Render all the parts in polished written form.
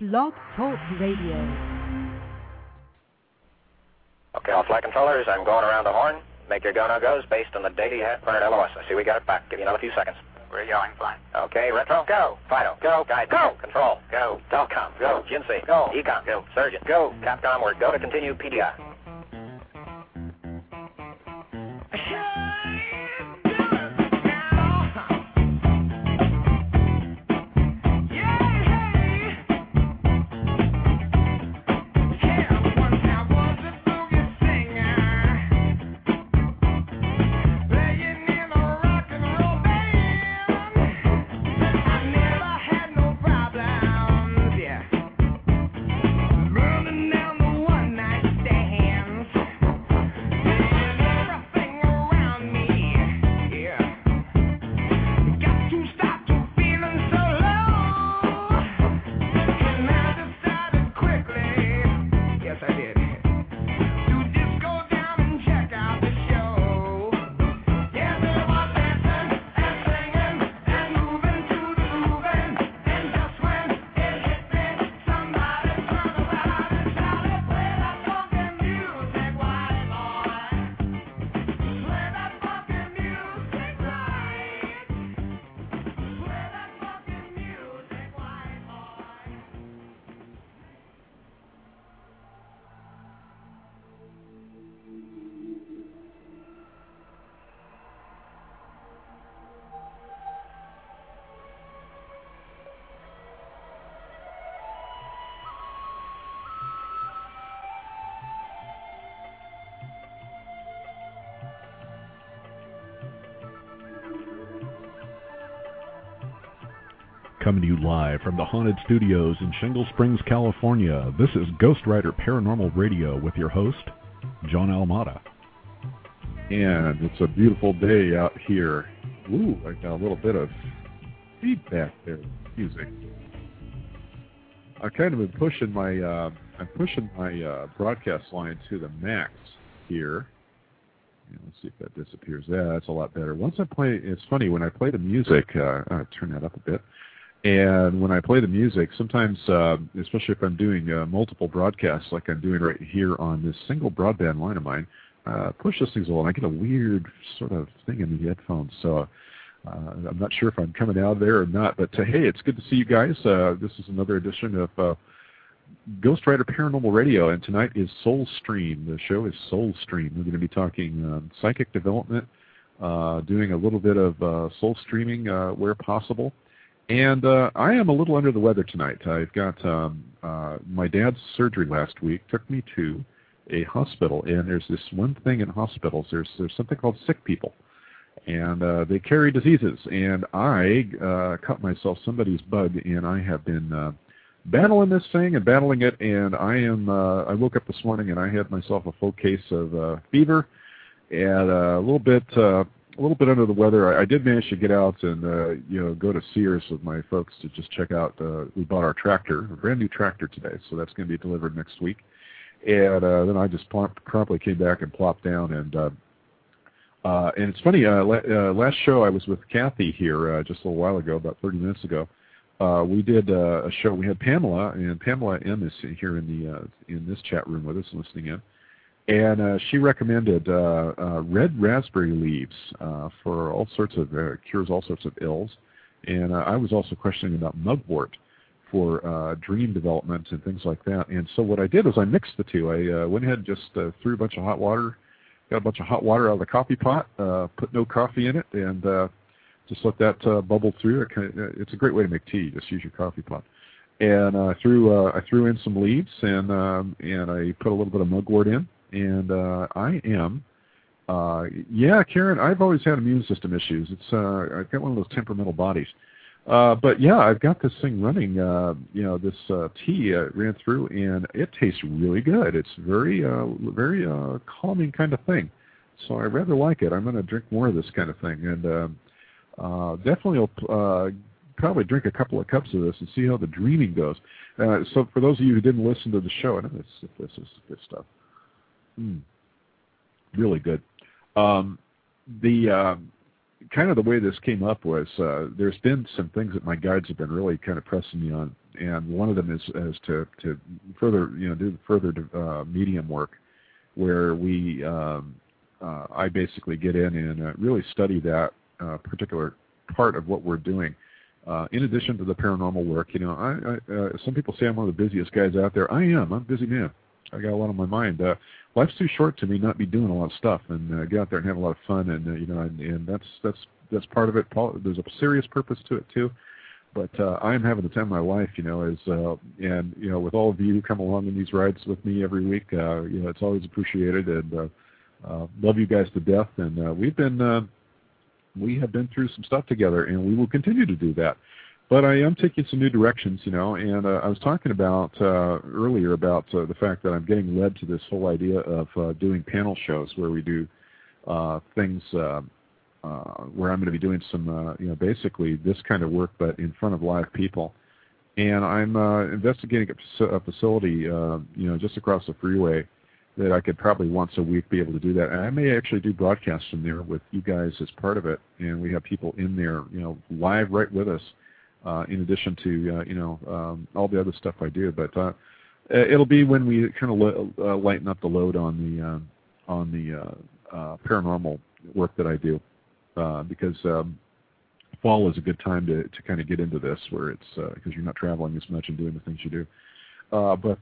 Blog Talk Radio. Okay, all flight controllers, I'm going around the horn. Make your go-no-goes based on the data you had printed LOS. I see we got it back. Give you another few seconds. We're going, fine. Okay, retro, go. Fido, go. Guide, go. Control, go. Telcom, go. GNC, go. Econ, go. Surgeon, go. Capcom, we're go to continue PDI. Coming to you live from the Haunted Studios in Shingle Springs, California, this is Ghost Rider Paranormal Radio with your host, John Almada. And it's a beautiful day out here. Ooh, I got a little bit of feedback there with music. I've kind of been pushing my, broadcast line to the max here. Let's see if that disappears. Yeah, that's a lot better. Once I play, it's funny, when I play the music, I'll turn that up a bit. And when I play the music, sometimes, especially if I'm doing multiple broadcasts like I'm doing right here on this single broadband line of mine, push those things a little, and I get a weird sort of thing in the headphones. So I'm not sure if I'm coming out of there or not. But hey, it's good to see you guys. This is another edition of Ghost Rider Paranormal Radio, and tonight is Soul Stream. The show is Soul Stream. We're going to be talking psychic development, doing a little bit of soul streaming where possible. And I am a little under the weather tonight. I've got my dad's surgery last week took me to a hospital, and there's this one thing in hospitals. There's something called sick people, and they carry diseases. And I cut myself somebody's bug, and I have been battling this thing and battling it. And I woke up this morning and I had myself a full case of fever and a little bit under the weather. I did manage to get out and go to Sears with my folks to just check out. We bought our tractor, a brand new tractor today, so that's going to be delivered next week. And then I just promptly came back and plopped down. And it's funny. Last show I was with Kathy here just a little while ago, about 30 minutes ago. We did a show. We had Pamela, and Pamela M is here in this chat room with us, listening in. And she recommended red raspberry leaves for all sorts of cures all sorts of ills. And I was also questioning about mugwort for dream development and things like that. And so what I did was I mixed the two. I went ahead and just threw a bunch of hot water, got a bunch of hot water out of the coffee pot, put no coffee in it, and just let that bubble through. It's a great way to make tea. Just use your coffee pot. And I threw in some leaves, and I put a little bit of mugwort in. And I am, Karen, I've always had immune system issues. I've got one of those temperamental bodies. But yeah, I've got this thing running, this tea ran through, and it tastes really good. It's very calming kind of thing. So I rather like it. I'm going to drink more of this kind of thing. And definitely will probably drink a couple of cups of this and see how the dreaming goes. So for those of you who didn't listen to the show, I know this is good stuff. Really good. The kind of the way this came up was there's been some things that my guides have been really kind of pressing me on and one of them is to further do further medium work, where I basically get in and really study that particular part of what we're doing. In addition to the paranormal work, some people say I'm one of the busiest guys out there. I'm a busy man. I got a lot on my mind. Life's too short to me not be doing a lot of stuff and get out there and have a lot of fun, and that's part of it. There's a serious purpose to it too. But I'm having the time of my life, and with all of you who come along in these rides with me every week, it's always appreciated, and love you guys to death. And we have been through some stuff together, and we will continue to do that. But I am taking some new directions, and I was talking about earlier about the fact that I'm getting led to this whole idea of doing panel shows where we do things where I'm going to be doing some, basically this kind of work, but in front of live people. And I'm investigating a facility, just across the freeway that I could probably once a week be able to do that. And I may actually do broadcasts from there with you guys as part of it. And we have people in there, live right with us, in addition to, all the other stuff I do. But it'll be when we kind of lighten up the load on the paranormal work that I do. Because fall is a good time to kind of get into this, where it's because you're not traveling as much and doing the things you do. The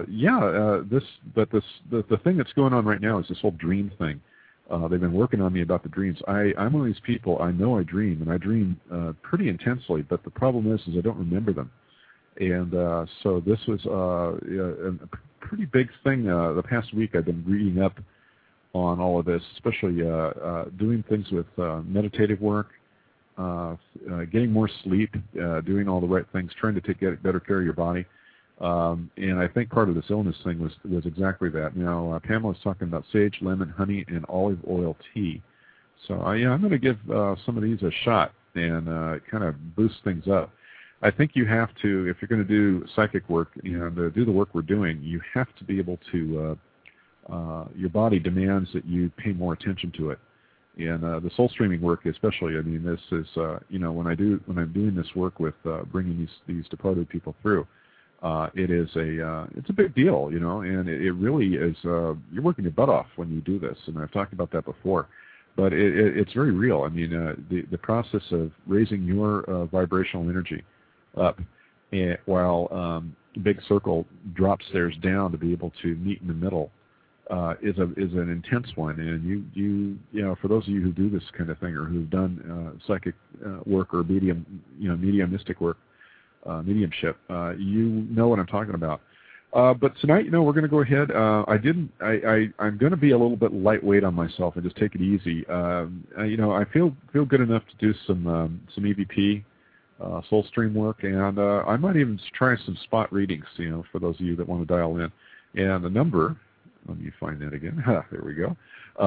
thing that's going on right now is this whole dream thing. They've been working on me about the dreams. I'm one of these people. I know I dream, and I dream pretty intensely. But the problem is I don't remember them. And so this was a pretty big thing. The past week I've been reading up on all of this, especially doing things with meditative work, getting more sleep, doing all the right things, trying to get better care of your body. And I think part of this illness thing was exactly that. Pamela's talking about sage, lemon, honey, and olive oil tea. So I'm going to give some of these a shot and kind of boost things up. I think you have to, if you're going to do psychic work, to do the work we're doing, you have to be able to your body demands that you pay more attention to it, and the soul streaming work, especially. I mean, this is when I'm doing this work with bringing these departed people through, it's a big deal, and it really is. You're working your butt off when you do this, and I've talked about that before, but it's very real. I mean, the process of raising your vibrational energy up, while Big Circle drops theirs down to be able to meet in the middle. Is an intense one, and you for those of you who do this kind of thing or who've done psychic work or mediumistic work, mediumship, you know what I'm talking about. But tonight, we're going to go ahead. I'm going to be a little bit lightweight on myself and just take it easy. I feel good enough to do some EVP, soul stream work, and I might even try some spot readings. For those of you that want to dial in, and the number. Let me find that again. There we go.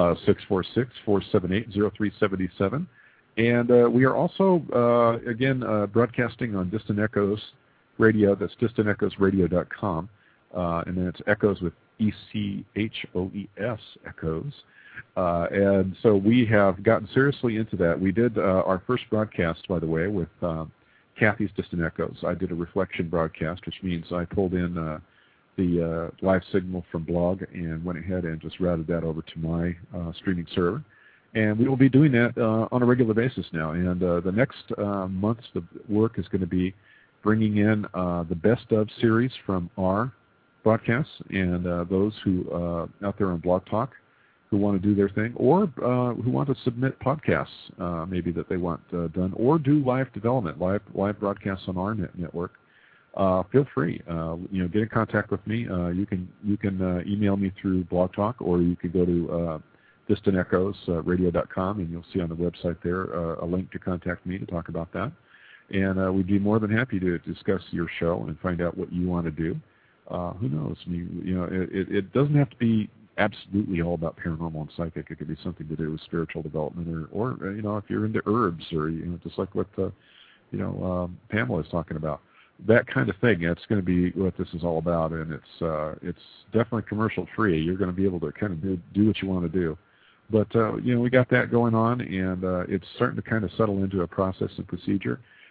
646-478-0377. And we are also, again, broadcasting on Distant Echoes Radio. That's distantechoesradio.com. And then it's Echoes with E-C-H-O-E-S, Echoes. And so we have gotten seriously into that. We did our first broadcast, by the way, with Kathy's Distant Echoes. I did a reflection broadcast, which means I pulled in the live signal from blog and went ahead and just routed that over to my streaming server. And we will be doing that on a regular basis now. And the next month's work is going to be bringing in the Best Of series from our broadcasts, and those who out there on Blog Talk who want to do their thing, or who want to submit podcasts maybe that they want done, or do live development, live broadcasts on our network. Feel free. Get in contact with me. You can email me through Blog Talk, or you could go to distantechoesradio.com, and you'll see on the website there a link to contact me to talk about that. And we'd be more than happy to discuss your show and find out what you want to do. Who knows? I mean, it doesn't have to be absolutely all about paranormal and psychic. It could be something to do with spiritual development, or if you're into herbs, or just like what Pamela is talking about. That kind of thing. That's going to be what this is all about, and it's definitely commercial free. You're going to be able to kind of do what you want to do. But we got that going on, and it's starting to kind of settle into a process and procedure.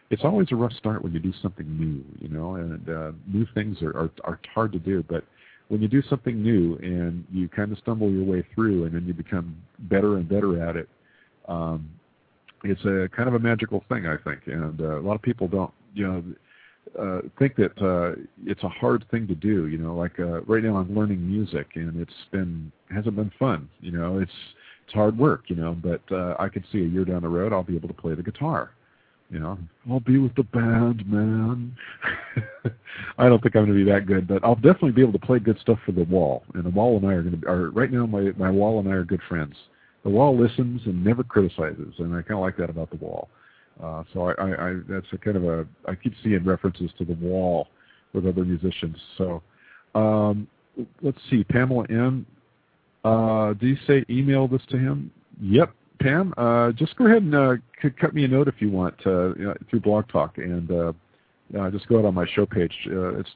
it's always a rough start when you do something new, you know, and new things are hard to do. But when you do something new and you kind of stumble your way through and then you become better and better at it, it's a kind of a magical thing, I think. And a lot of people don't, you know, think that it's a hard thing to do. You know, like right now I'm learning music, and hasn't been fun. You know, it's hard work. You know, but I could see a year down the road I'll be able to play the guitar. You know, I'll be with the band, man. I don't think I'm going to be that good, but I'll definitely be able to play good stuff for the Wall. And the Wall and I are right now. My Wall and I are good friends. The Wall listens and never criticizes, and I kind of like that about the Wall. So I that's a kind of I keep seeing references to the Wall with other musicians. So let's see, Pamela M. Do you say email this to him? Yep. Pam, just go ahead and cut me a note if you want through Blog Talk, and just go out on my show page. It's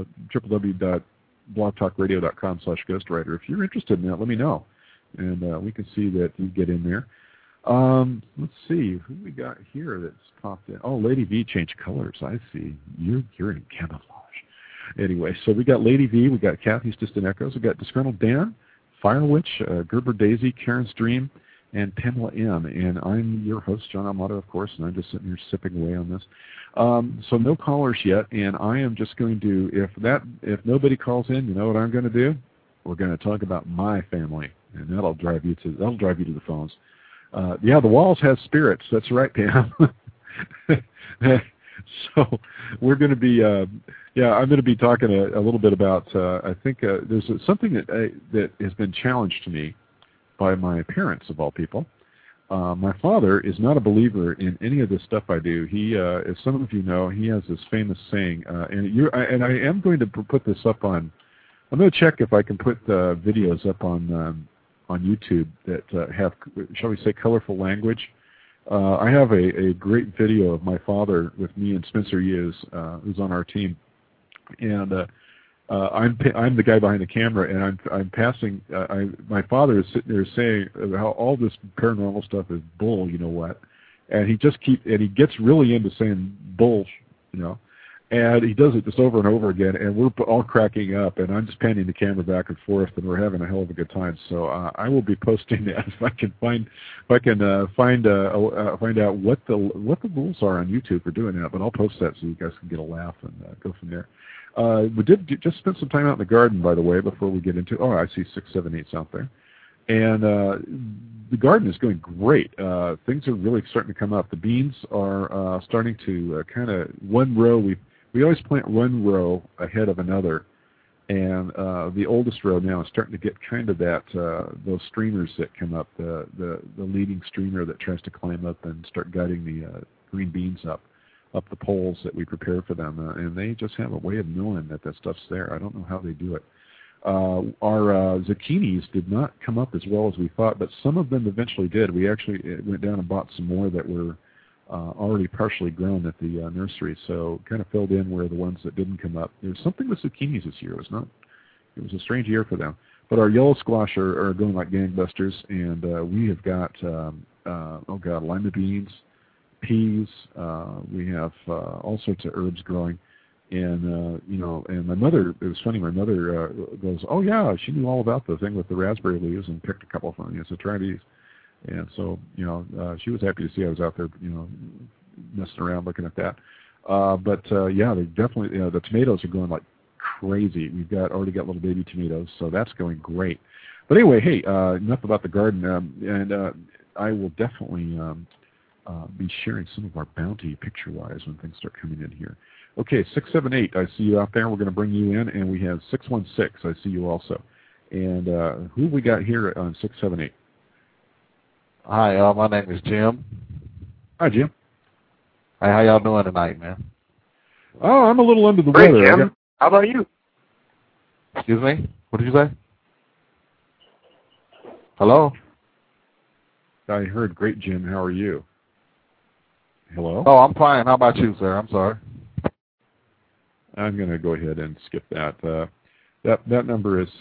www.blogtalkradio.com/ghostwriter. If you're interested in that, let me know, and we can see that you get in there. Let's see who we got here that's popped in. Oh, Lady V changed colors. I see. You're in camouflage. Anyway, so we got Lady V, we got Kathy's Distant Echoes, we got Disgruntled Dan, Fire Witch, Gerber Daisy, Karen's Dream, and Pamela M. And I'm your host, John Amato, of course, and I'm just sitting here sipping away on this. So no callers yet, and I am just going to, if nobody calls in, you know what I'm going to do? We're going to talk about my family, and that'll drive you to the phones. Yeah, the Walls have spirits. That's right, Pam. So we're going to be, I'm going to be talking a little bit about. I think there's something that has been challenged to me by my parents, of all people. My father is not a believer in any of this stuff I do. He, as some of you know, he has this famous saying, and I am going to put this up on. I'm going to check if I can put videos up on YouTube that have, shall we say, colorful language. I have a great video of my father with me and Spencer Hughes, who's on our team, and I'm the guy behind the camera, and I'm passing. My father is sitting there saying how all this paranormal stuff is bull, you know what? And he gets really into saying bull, you know. And he does it just over and over again, and we're all cracking up, and I'm just panning the camera back and forth, and we're having a hell of a good time. So I will be posting that if I can find out what the rules are on YouTube for doing that. But I'll post that so you guys can get a laugh and go from there. We did just spend some time out in the garden, by the way, before we get into. Oh, I see 678's out there, and the garden is going great. Things are really starting to come up. The beans are starting to kind of one row. We always plant one row ahead of another, and the oldest row now is starting to get kind of that those streamers that come up, the leading streamer that tries to climb up and start guiding the green beans up the poles that we prepare for them, and they just have a way of knowing that stuff's there. I don't know how they do it. Our zucchinis did not come up as well as we thought, but some of them eventually did. We actually went down and bought some more that were already partially grown at the nursery, so kind of filled in where the ones that didn't come up. There's something with zucchinis this year. It was a strange year for them. But our yellow squash are going like gangbusters, and we have got lima beans, peas. We have all sorts of herbs growing, and and my mother. It was funny. My mother goes, "Oh yeah, she knew all about the thing with the raspberry leaves and picked a couple of them. So try these." And so, she was happy to see I was out there, messing around looking at that. They definitely, the tomatoes are going like crazy. We've already got little baby tomatoes, so that's going great. But anyway, hey, enough about the garden, and I will definitely be sharing some of our bounty picture-wise when things start coming in here. Okay, 678, I see you out there. We're going to bring you in, and we have 616. I see you also. And who we got here on 678? Hi, my name is Jim. Hi, Jim. Hey, how y'all doing tonight, man? Oh, I'm a little under the Great, weather. Jim. How about you? Excuse me? What did you say? Hello? I heard great, Jim. How are you? Hello? Oh, I'm fine. How about you, sir? I'm sorry. I'm going to go ahead and skip that. That number is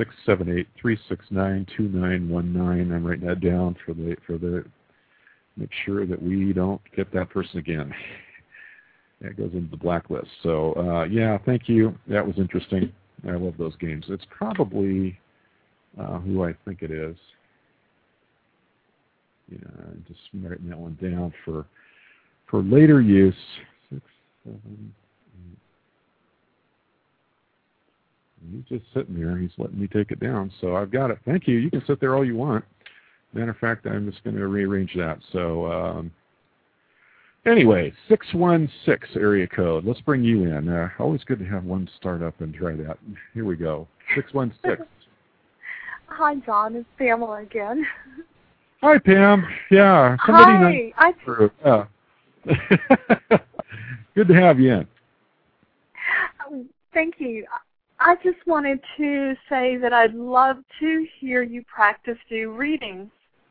678-369-2919. I'm writing that down for the make sure that we don't get that person again. it goes into the blacklist. So, yeah, thank you. That was interesting. I love those games. It's probably who I think it is. Yeah, just writing that one down for later use. 6, 7, 8. He's just sitting there. He's letting me take it down. So I've got it. Thank you. You can sit there all you want. Matter of fact, I'm just going to rearrange that. So anyway, 616 area code. Let's bring you in. Always good to have one start up and try that. Here we go. 616. Hi, John. It's Pamela again. Hi, Pam. Yeah. Hi. Yeah. Good to have you in. Thank you. I just wanted to say that I'd love to hear you practice do readings.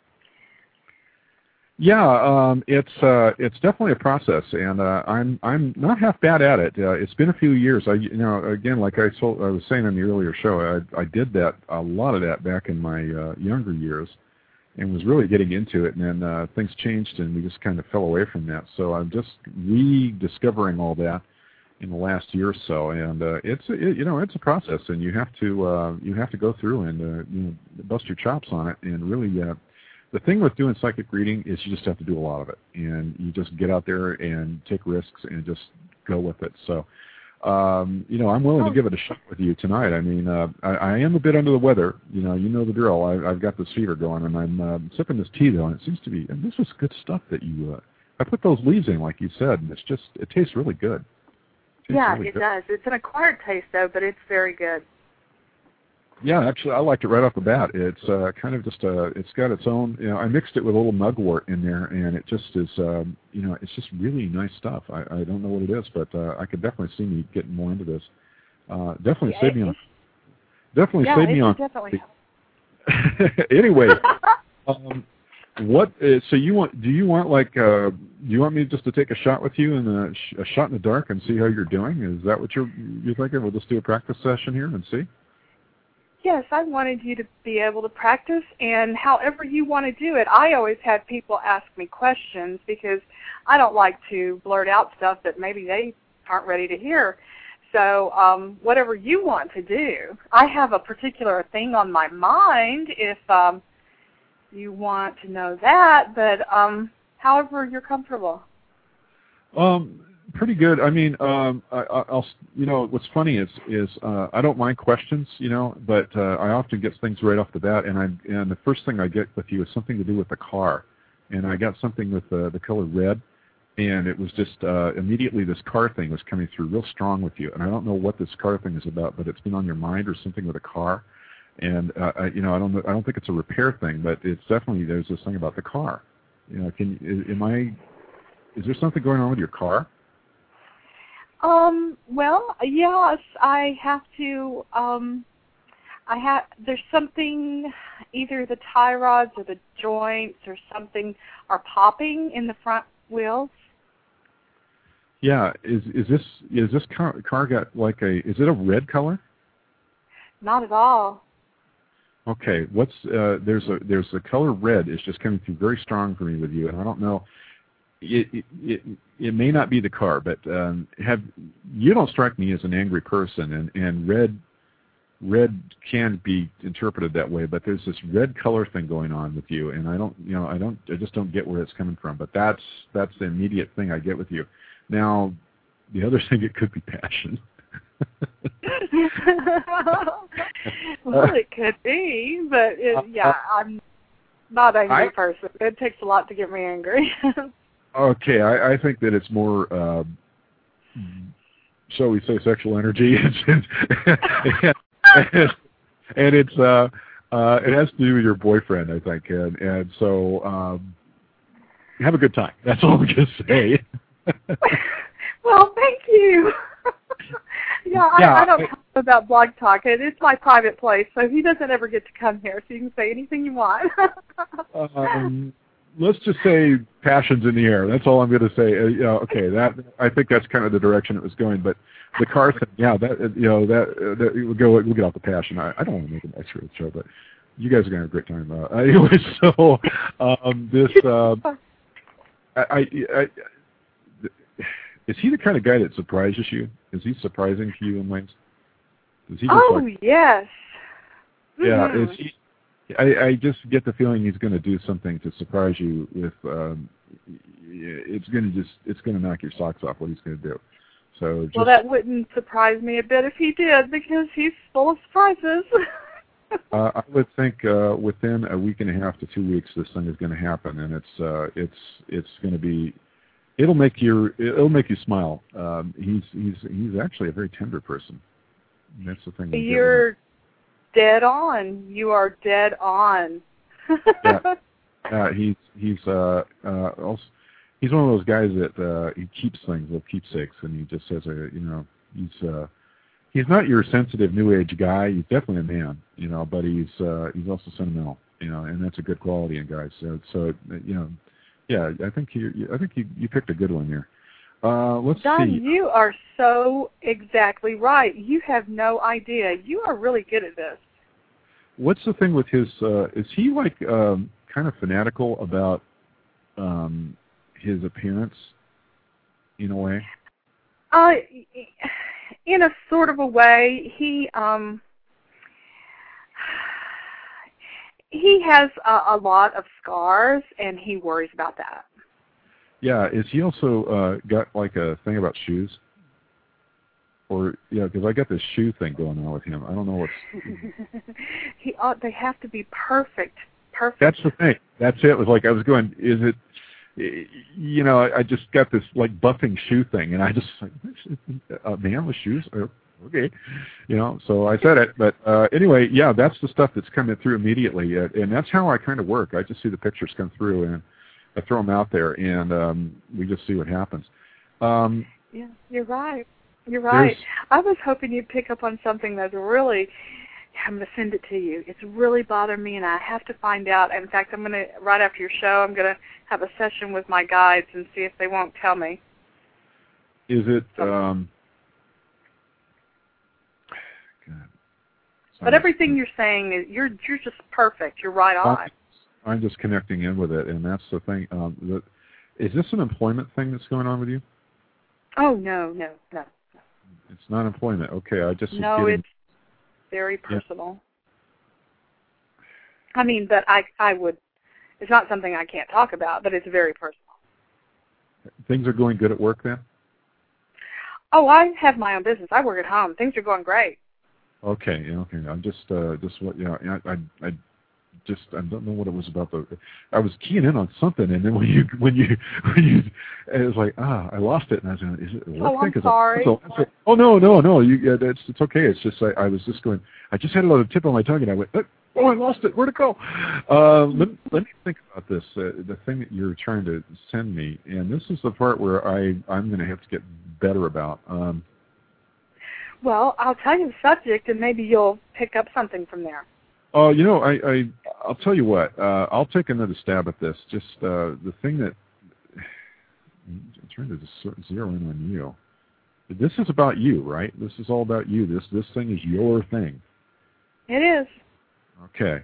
Yeah, it's definitely a process, and I'm not half bad at it. It's been a few years. Again, like I was saying in the earlier show, I did that a lot of that back in my younger years, and was really getting into it. And then things changed, and we just kind of fell away from that. So I'm just rediscovering all that in the last year or so, and it's a process, and you have to go through and bust your chops on it, and really. The thing with doing psychic reading is you just have to do a lot of it, and you just get out there and take risks and just go with it. So, I'm willing to give it a shot with you tonight. I mean, I am a bit under the weather. You know the drill. I've got this fever going, and I'm sipping this tea though, and it seems to be. And this is good stuff that you. I put those leaves in, like you said, and it tastes really good. It does. It's an acquired taste though, but it's very good. Yeah, actually, I liked it right off the bat. It's kind of just it's got its own. I mixed it with a little mugwort in there, and it just is. It's just really nice stuff. I don't know what it is, but I could definitely see me getting more into this. Definitely save me on. Definitely save me on. Definitely. Anyway, what? So you want? Do you want do you want me just to take a shot with you and a shot in the dark and see how you're doing? Is that what you're thinking? We'll just do a practice session here and see. Yes, I wanted you to be able to practice, and however you want to do it. I always have people ask me questions because I don't like to blurt out stuff that maybe they aren't ready to hear. So whatever you want to do. I have a particular thing on my mind if you want to know that, but however you're comfortable. Pretty good. I mean, I'll. What's funny is I don't mind questions, but I often get things right off the bat, and the first thing I get with you is something to do with the car, and I got something with the color red, and it was just immediately this car thing was coming through real strong with you, and I don't know what this car thing is about, but it's been on your mind or something with a car, and I don't think it's a repair thing, but it's definitely there's this thing about the car. Is there something going on with your car? Well, yes, I have to, there's something, either the tie rods or the joints or something are popping in the front wheels. Yeah, is this car got is it a red color? Not at all. Okay, there's a color red is just coming through very strong for me with you, and I don't know. It may not be the car, but you don't strike me as an angry person, and red can be interpreted that way. But there's this red color thing going on with you, and I just don't get where it's coming from. But that's the immediate thing I get with you. Now, the other thing, it could be passion. Well, it could be, but I'm not an angry person. It takes a lot to get me angry. Okay, I think that it's more, shall we say, sexual energy, and it's it has to do with your boyfriend, I think, and so have a good time. That's all I'm going to say. Well, thank you. I don't talk about Blog Talk. It's my private place, so he doesn't ever get to come here, so you can say anything you want. Let's just say passion's in the air. That's all I'm going to say. Okay, I think that's kind of the direction it was going. But the car thing, we'll get off the passion. I don't want to make an X-ray show, but you guys are going to have a great time. Anyway, so Is he the kind of guy that surprises you? Is he surprising to you in ways? Does he just yes. Yeah, Mm-hmm. is he? I just get the feeling he's going to do something to surprise you with. It's going to knock your socks off what he's going to do. So just, well, that wouldn't surprise me a bit if he did, because he's full of surprises. I would think within a week and a half to 2 weeks, this thing is going to happen, and it's going to be. It'll make you smile. He's actually a very tender person. And that's the thing. You're dead on. You are dead on. He's also, he's one of those guys that he keeps things with keepsakes, and he just says, he's not your sensitive new age guy. He's definitely a man, but he's also sentimental, and that's a good quality in guys. So yeah, I think you picked a good one here. Let's Don, see. you are so exactly right. You have no idea. You are really good at this. What's the thing with his? Is he like kind of fanatical about his appearance in a way? In a sort of a way, he has a lot of scars, and he worries about that. Yeah, is he also got like a thing about shoes? Or because I got this shoe thing going on with him. I don't know what's. They have to be perfect. That's the thing. That's it. It was like I was going. Is it? I just got this like buffing shoe thing, and I just like a man with shoes. Okay, So I said it, but anyway, yeah, that's the stuff that's coming through immediately, and that's how I kind of work. I just see the pictures come through, and I throw them out there, and we just see what happens. Yeah, you're right. You're right. I was hoping you'd pick up on something that's really, I'm going to send it to you. It's really bothered me, and I have to find out. In fact, I'm going to, right after your show, I'm going to have a session with my guides and see if they won't tell me. Is it, but everything you're saying, is you're just perfect. You're right on. I'm just connecting in with it, and that's the thing. Is this an employment thing that's going on with you? Oh, no. It's not employment. Okay, I just... No, it's very personal. Yeah. I mean, but I would... It's not something I can't talk about, but it's very personal. Things are going good at work, then? Oh, I have my own business. I work at home. Things are going great. Okay. I'm just what I don't know what it was about. I was keying in on something, and then when you, it was like, I lost it, and I was like, is it a work thing? I'm sorry. Oh no, it's okay. It's just I was just going. I just had a little tip on my tongue, and I went, oh, I lost it. Where'd it go? Let me think about this. The thing that you're trying to send me, and this is the part where I'm going to have to get better about. Well, I'll tell you the subject, and maybe you'll pick up something from there. Oh, I'll tell you what. I'll take another stab at this. Just the thing that I'm trying to just zero in on you. This is about you, right? This is all about you. This thing is your thing. It is. Okay.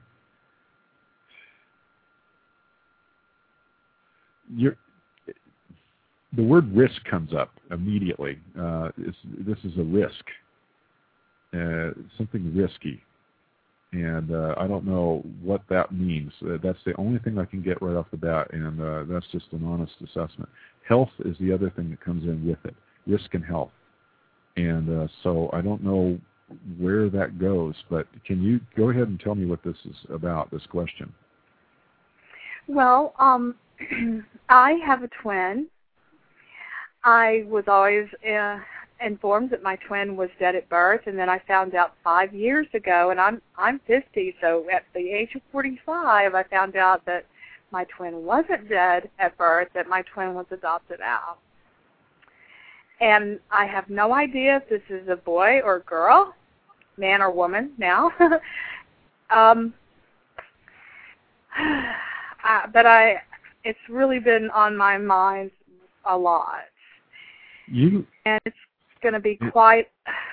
The word risk comes up immediately. This is a risk. Something risky. And I don't know what that means. That's the only thing I can get right off the bat, and that's just an honest assessment. Health is the other thing that comes in with it, risk and health. And so I don't know where that goes, but can you go ahead and tell me what this is about, this question? Well, I have a twin. I was always informed that my twin was dead at birth, and then I found out 5 years ago, and I'm 50, so at the age of 45, I found out that my twin wasn't dead at birth, that my twin was adopted out. And I have no idea if this is a boy or girl, man or woman now. But it's really been on my mind a lot. And it's going to be quite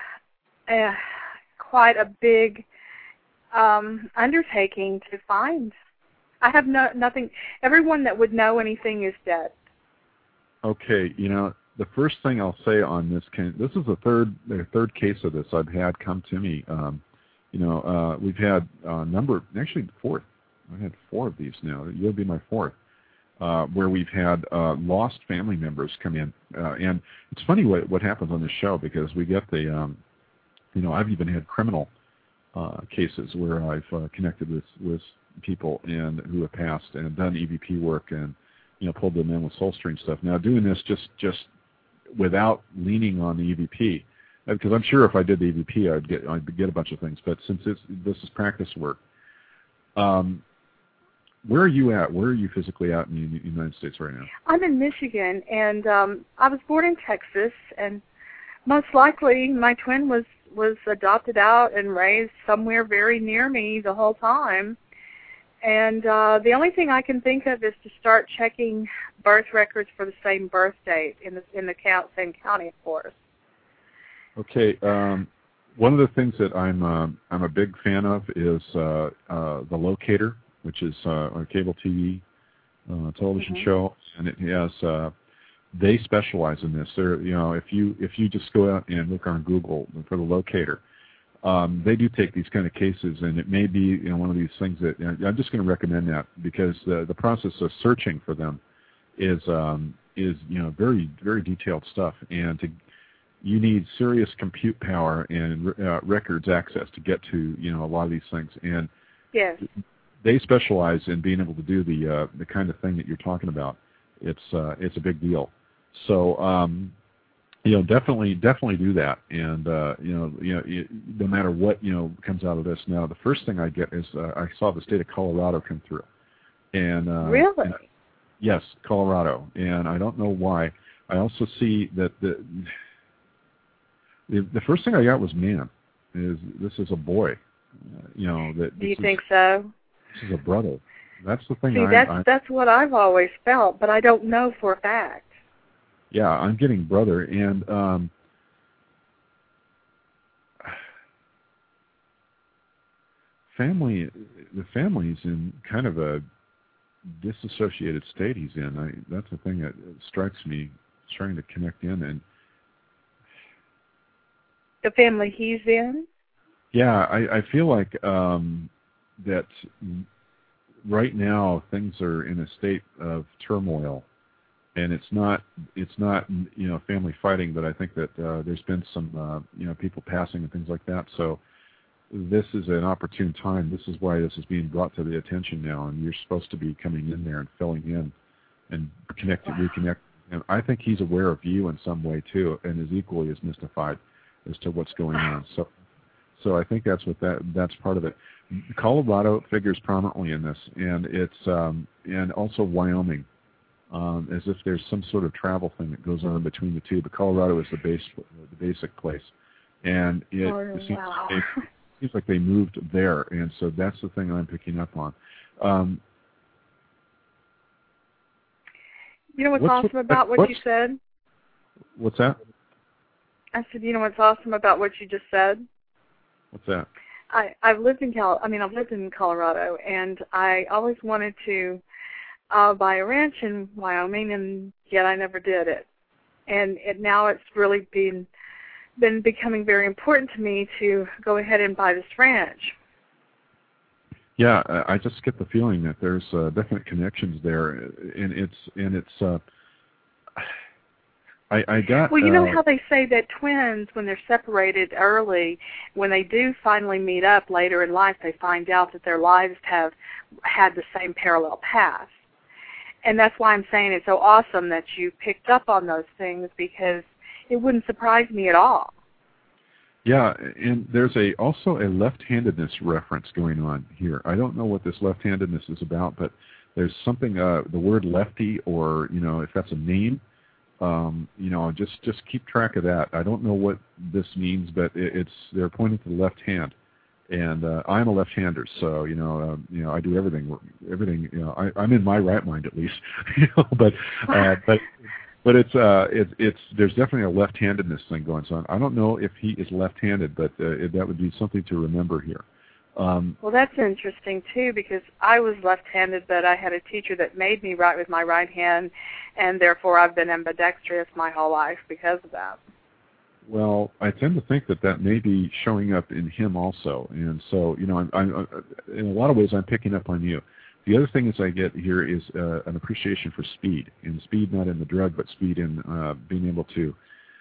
a big undertaking to find. I have nothing. Everyone that would know anything is dead. Okay, the first thing I'll say on this this is the third case of this I've had come to me. We've had a number, actually fourth. I've had 4 of these now. You'll be my 4th, where we've had lost family members come in. And it's funny what happens on this show, because we get the, I've even had criminal cases where I've connected with people and who have passed and done EVP work and, pulled them in with SoulStream stuff. Now, doing this just without leaning on the EVP, because I'm sure if I did the EVP, I'd get a bunch of things. But since this is practice work, where are you at? Where are you physically at in the United States right now? I'm in Michigan, and I was born in Texas, and most likely my twin was adopted out and raised somewhere very near me the whole time. And the only thing I can think of is to start checking birth records for the same birth date in the same county, of course. Okay. One of the things that I'm a big fan of is the Locator, which is a cable TV television show, and it has they specialize in this. They're, if you just go out and look on Google for the Locator, they do take these kind of cases, and it may be one of these things that I'm just going to recommend that, because the process of searching for them is very, very detailed stuff, and you need serious compute power and records access to get to a lot of these things. And yes, they specialize in being able to do the kind of thing that you're talking about. It's a big deal. So definitely do that. And no matter what comes out of this. Now, the first thing I get is I saw the state of Colorado come through. And really? Yes, Colorado. And I don't know why. I also see that the first thing I got was man. This is a boy. Do you think so? This is a brother. That's the thing. See, that's what I've always felt, but I don't know for a fact. Yeah, I'm getting brother, and the family's in kind of a disassociated state he's in. That's the thing that strikes me, trying to connect in. And the family he's in? Yeah, I feel like that right now things are in a state of turmoil, and it's not family fighting, but I think that there's been some people passing and things like that. So this is an opportune time. This is why this is being brought to the attention now, and you're supposed to be coming in there and filling in and reconnect. And I think he's aware of you in some way too, and is equally as mystified as to what's going on. So I think that's part of it. Colorado figures prominently in this, and it's and also Wyoming, as if there's some sort of travel thing that goes on between the two. But Colorado is the basic place, and it seems like they moved there, and so that's the thing I'm picking up on. You know what's awesome about what you said? What's that? I said, you know what's awesome about what you just said? What's that? I've lived in Colorado, and I always wanted to buy a ranch in Wyoming, and yet I never did it. And now it's really been becoming very important to me to go ahead and buy this ranch. Yeah, I just get the feeling that there's definite connections there, and it's. I got. Well, you know how they say that twins, when they're separated early, when they do finally meet up later in life, they find out that their lives have had the same parallel path. And that's why I'm saying it's so awesome that you picked up on those things, because it wouldn't surprise me at all. Yeah, and there's also a left-handedness reference going on here. I don't know what this left-handedness is about, but there's something, the word lefty, or, if that's a name, just keep track of that. I don't know what this means, but they're pointing to the left hand, and I'm a left-hander, so I do everything. I'm in my right mind at least, but it's there's definitely a left-handedness thing going on. I don't know if he is left-handed, but that would be something to remember here. Well, that's interesting, too, because I was left-handed, but I had a teacher that made me write with my right hand, and therefore I've been ambidextrous my whole life because of that. Well, I tend to think that may be showing up in him also, and so, you know, I'm in a lot of ways I'm picking up on you. The other thing is I get here is an appreciation for speed, and speed not in the drug, but speed in being able to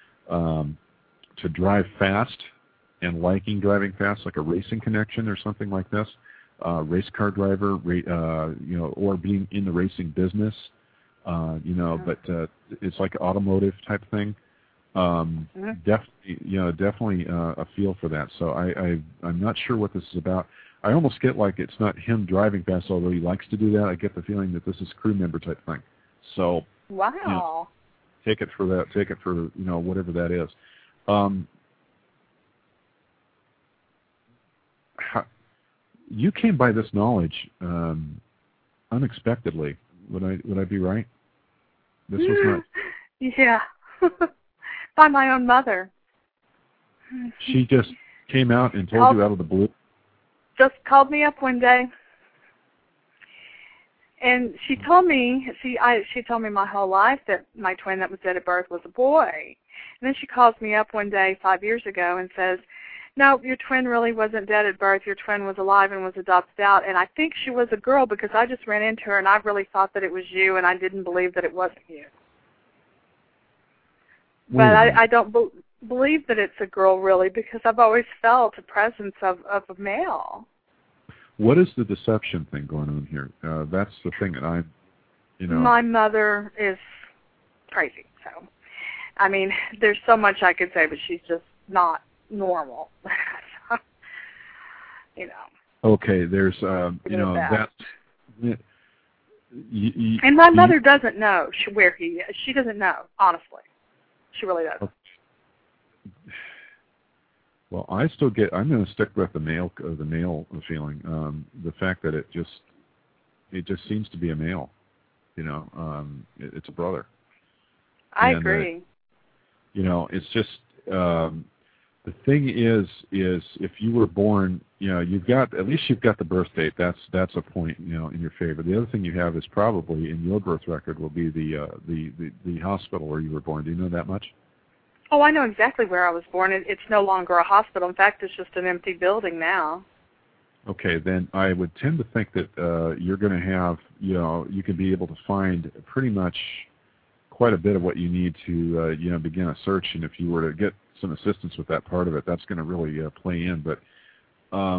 drive fast and liking driving fast, like a racing connection or something like this. Race car driver, you know, or being in the racing business, you know, but it's like automotive type thing. Definitely a feel for that. So I'm not sure what this is about. I almost get like it's not him driving fast, although he likes to do that. I get the feeling that this is crew member type thing. So wow, you know, take it for that. Take it for, you know, whatever that is. You came by this knowledge unexpectedly. Would I be right? This was not. Yeah. By my own mother. She just came out and told you out of the blue? Just called me up one day. And she told me, she told me my whole life that my twin that was dead at birth was a boy. And then she calls me up one day 5 years ago and says, no, your twin really wasn't dead at birth. Your twin was alive and was adopted out. And I think she was a girl because I just ran into her and I really thought that it was you and I didn't believe that it wasn't you. But I don't believe that it's a girl, really, because I've always felt a presence of a male. What is the deception thing going on here? That's the thing that I'm, you know. My mother is crazy. So, I mean, there's so much I could say, but she's just not normal. You know. Okay, there's, you know, that. And my mother doesn't know where he is. She doesn't know, honestly. She really does. Well, I'm going to stick with the male feeling. The fact that it just seems to be a male. You know, it's a brother. I agree. You know, it's just the thing is if you were born, you know, you've got the birth date. That's a point, you know, in your favor. The other thing you have is probably in your birth record will be the hospital where you were born. Do you know that much? Oh, I know exactly where I was born. It's no longer a hospital. In fact, it's just an empty building now. Okay, then I would tend to think that you're going to have, you know, you can be able to find pretty much quite a bit of what you need to, you know, begin a search. And if you were to get some assistance with that part of it, that's going to really play in. But let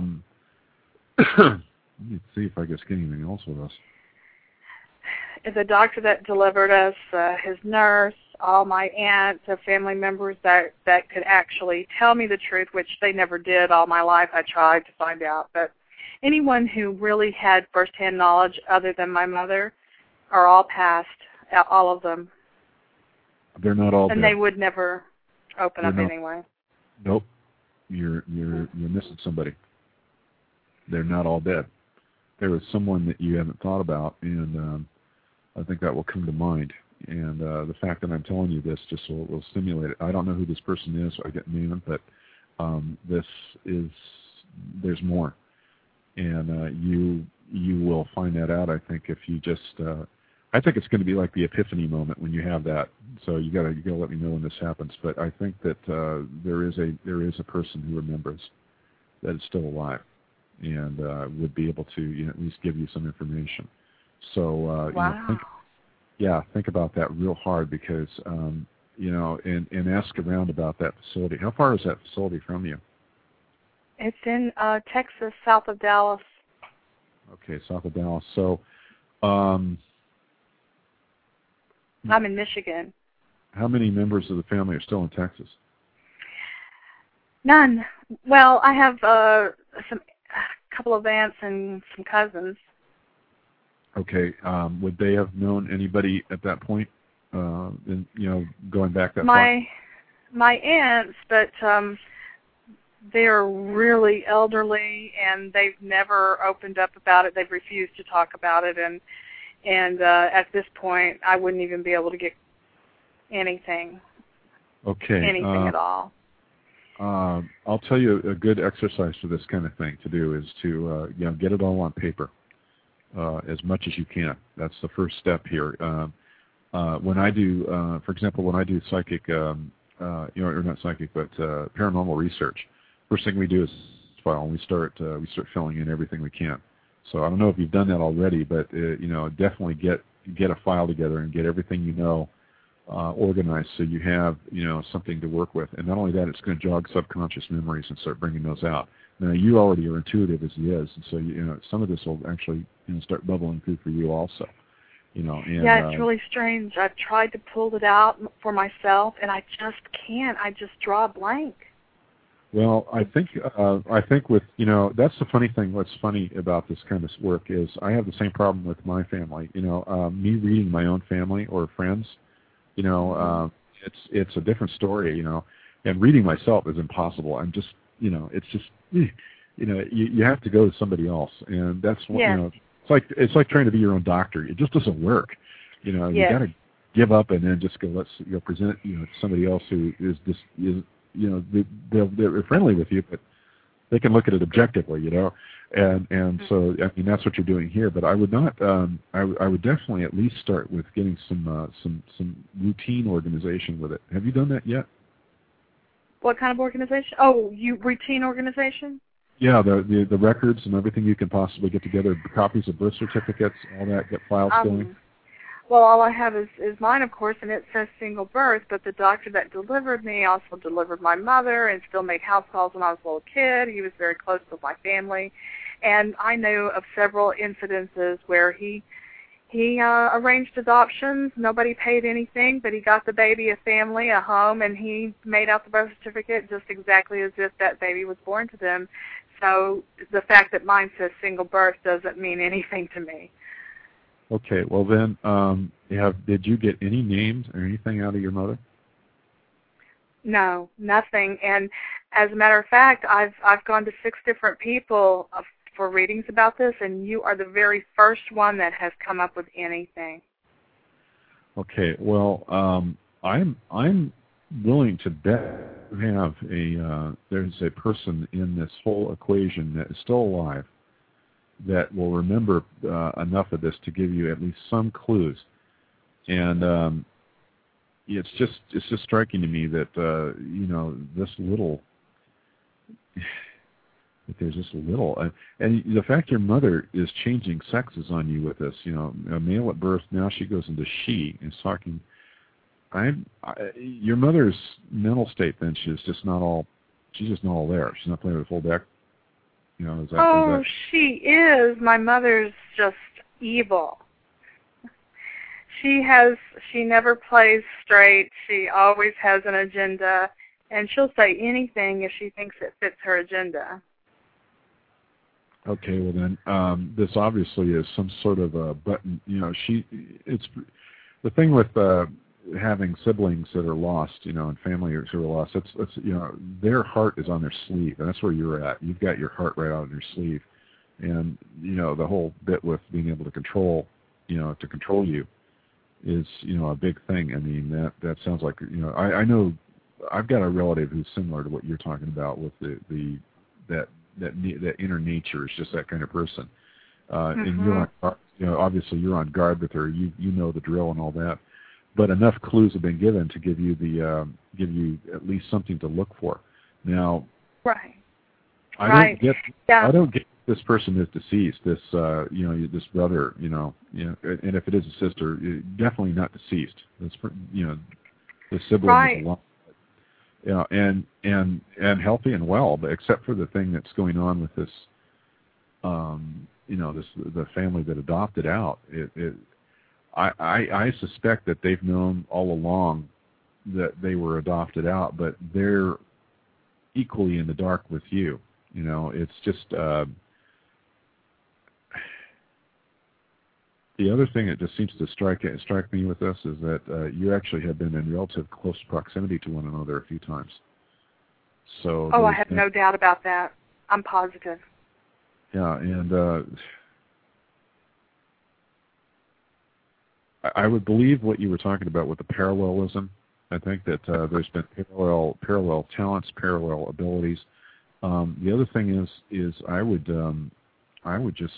me see if I guess anything else with us. The doctor that delivered us, his nurse, all my aunts, family members that could actually tell me the truth, which they never did all my life. I tried to find out. But anyone who really had firsthand knowledge other than my mother are all passed, all of them. They're not all dead. And they would never open up anyway. Nope. You're missing somebody. They're not all dead. There was someone that you haven't thought about, and I think that will come to mind. And the fact that I'm telling you this just will stimulate it. I don't know who this person is. I get name it, but there's more, and you will find that out. I think if you just, I think it's going to be like the epiphany moment when you have that. So you gotta let me know when this happens. But I think that there is a person who remembers that is still alive, and would be able to, you know, at least give you some information. So wow. You know, think about that real hard because, you know, and ask around about that facility. How far is that facility from you? It's in Texas, south of Dallas. Okay, south of Dallas. So I'm in Michigan. How many members of the family are still in Texas? None. Well, I have a couple of aunts and some cousins. Okay. Would they have known anybody at that point? You know, going back that far? My aunts, but they're really elderly, and they've never opened up about it. They've refused to talk about it, and at this point, I wouldn't even be able to get anything. Okay. Anything at all. I'll tell you a good exercise for this kind of thing to do is to get it all on paper as much as you can. That's the first step here. When I do, for example, when I do psychic, or not psychic, but paranormal research, first thing we do is file, and we start filling in everything we can. So I don't know if you've done that already, but definitely get a file together and get everything organized so you have something to work with. And not only that, it's going to jog subconscious memories and start bringing those out. Now you already are intuitive as he is, and so some of this will actually start bubbling through for you also. And, yeah, it's really strange. I've tried to pull it out for myself, and I just can't. I just draw a blank. Well, I think with that's the funny thing. What's funny about this kind of work is I have the same problem with my family. Me reading my own family or friends, it's a different story. And reading myself is impossible. I'm just it's just you have to go to somebody else, and that's what it's like trying to be your own doctor. It just doesn't work. You got to give up and then just go. Let's present it to somebody else who is they're friendly with you, but they can look at it objectively, and so I mean that's what you're doing here. But I would not. I would definitely at least start with getting some routine organization with it. Have you done that yet? What kind of organization? Oh, routine organization? Yeah, the records and everything you can possibly get together, copies of birth certificates, all that, get files going. Well, all I have is mine, of course, and it says single birth, but the doctor that delivered me also delivered my mother and still made house calls when I was a little kid. He was very close with my family. And I know of several incidences where he arranged adoptions. Nobody paid anything, but he got the baby a family, a home, and he made out the birth certificate just exactly as if that baby was born to them. So the fact that mine says single birth doesn't mean anything to me. Okay, well then, did you get any names or anything out of your mother? No, nothing. And as a matter of fact, I've gone to 6 different people for readings about this, and you are the very first one that has come up with anything. Okay, well, I'm willing to bet you have there's a person in this whole equation that is still alive that will remember enough of this to give you at least some clues, and it's just striking to me that this little, that there's just little, and the fact your mother is changing sexes on you with this, a male at birth, now she goes into she, and talking. Your mother's mental state then she's just not all there. She's not playing with a full deck. Is that... she is. My mother's just evil. She never plays straight. She always has an agenda, and she'll say anything if she thinks it fits her agenda. Okay, well then, this obviously is some sort of a button. It's the thing with having siblings that are lost, and family who are lost. It's their heart is on their sleeve, and that's where you're at. You've got your heart right out on your sleeve, and the whole bit with being able to control you is a big thing. I mean that sounds like I know I've got a relative who's similar to what you're talking about with that inner nature is just that kind of person, and you're on, obviously you're on guard with her. You know the drill and all that. But enough clues have been given to give you at least something to look for. Now, right. I don't get this person is deceased. This this brother, and if it is a sister, definitely not deceased. That's the sibling right. is alive. And healthy and well, but except for the thing that's going on with this, the family that adopted out. I suspect that they've known all along that they were adopted out, but they're equally in the dark with you. It's just the other thing that just seems to strike me with this is that you actually have been in relative close proximity to one another a few times. So I have no doubt about that. I'm positive. Yeah, and I would believe what you were talking about with the parallelism I think that there's been parallel talents, parallel abilities. The other thing is I would just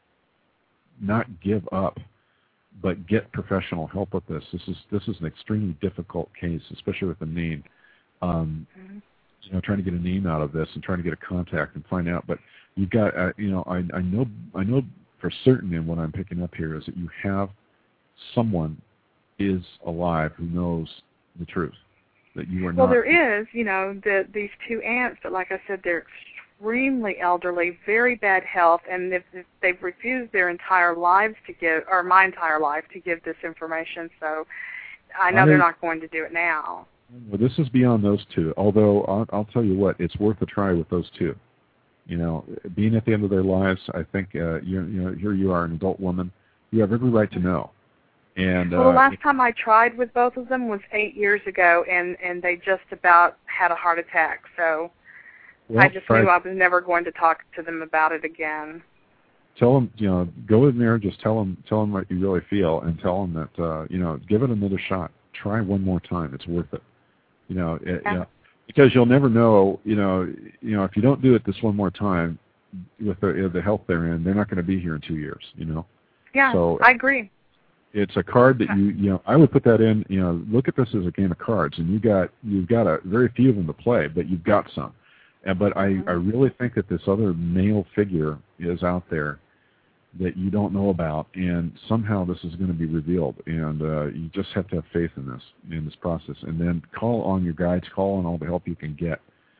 not give up, but get professional help with this. This is an extremely difficult case, especially with the name. Trying to get a name out of this and trying to get a contact and find out. But you've got, I know for certain, and what I'm picking up here is that you have someone is alive who knows the truth, that you are not. Well, there is, these two aunts, but like I said, they're extremely elderly, very bad health, and they've refused their entire lives to give, or my entire life, to give this information. So I know they're not going to do it now. Well, this is beyond those two. Although I'll tell you what, it's worth a try with those two. Being at the end of their lives, I think here you are, an adult woman. You have every right to know. And well, the last time I tried with both of them was 8 years ago, and they just about had a heart attack. So I just knew I was never going to talk to them about it again. Tell them, go in there, just tell them what you really feel, and tell them that, give it another shot. Try one more time. It's worth it. Because you'll never know, if you don't do it this one more time with the health they're in, they're not going to be here in 2 years, Yeah, so I agree. It's a card that I would put that in, look at this as a game of cards, and you've got a very few of them to play, but you've got some. But I really think that this other male figure is out there that you don't know about, and somehow this is going to be revealed, and you just have to have faith in this process, and then call on your guides, call on all the help you can get,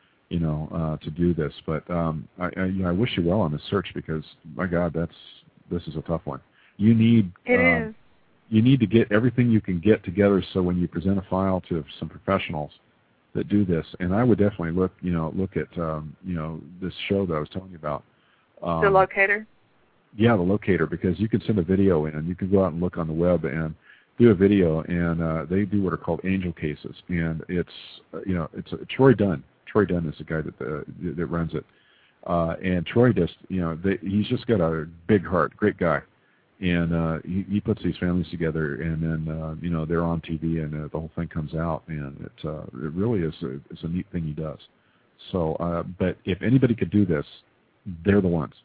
to do this. But I wish you well on this search, because my God, this is a tough one. You need you need to get everything you can get together, so when you present a file to some professionals that do this, and I would definitely look at this show that I was telling you about, the locator. Yeah, the locator, because you can send a video in, and you can go out and look on the web and do a video, and they do what are called angel cases, and it's Troy Dunn. Troy Dunn is the guy that runs it, and Troy just he's just got a big heart, great guy, and he puts these families together, and then they're on TV, and the whole thing comes out, and it really is a neat thing he does. So, but if anybody could do this, they're the ones.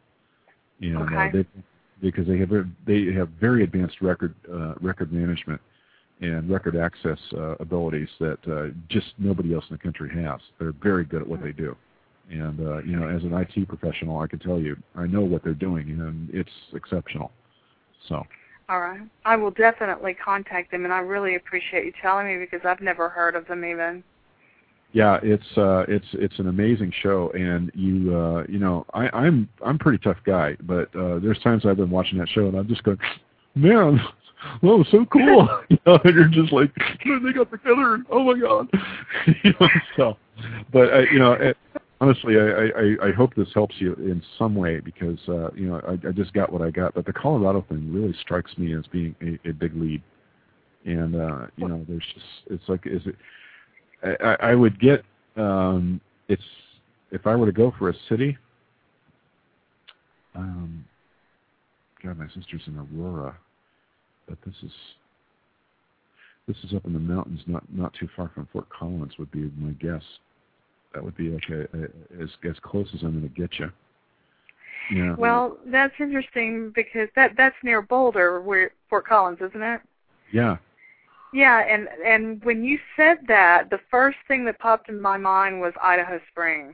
Because they have very advanced record management and record access abilities that just nobody else in the country has. They're very good at what they do, and as an IT professional, I can tell you, I know what they're doing, and it's exceptional. So. All right, I will definitely contact them, and I really appreciate you telling me, because I've never heard of them even. Yeah, it's an amazing show, and I'm a pretty tough guy, but there's times I've been watching that show and I'm just going, man, that was so cool, and you're just like, they got together, and oh my God, So, but honestly, I hope this helps you in some way, because I just got what I got, but the Colorado thing really strikes me as being a big lead, and there's just, it's like, is it? I would get if I were to go for a city. God, my sister's in Aurora, but this is up in the mountains, not too far from Fort Collins. Would be my guess. That would be as close as I'm going to get you. Yeah. Well, that's interesting, because that's near Boulder, where Fort Collins, isn't it? Yeah. Yeah, and when you said that, the first thing that popped in my mind was Idaho Springs.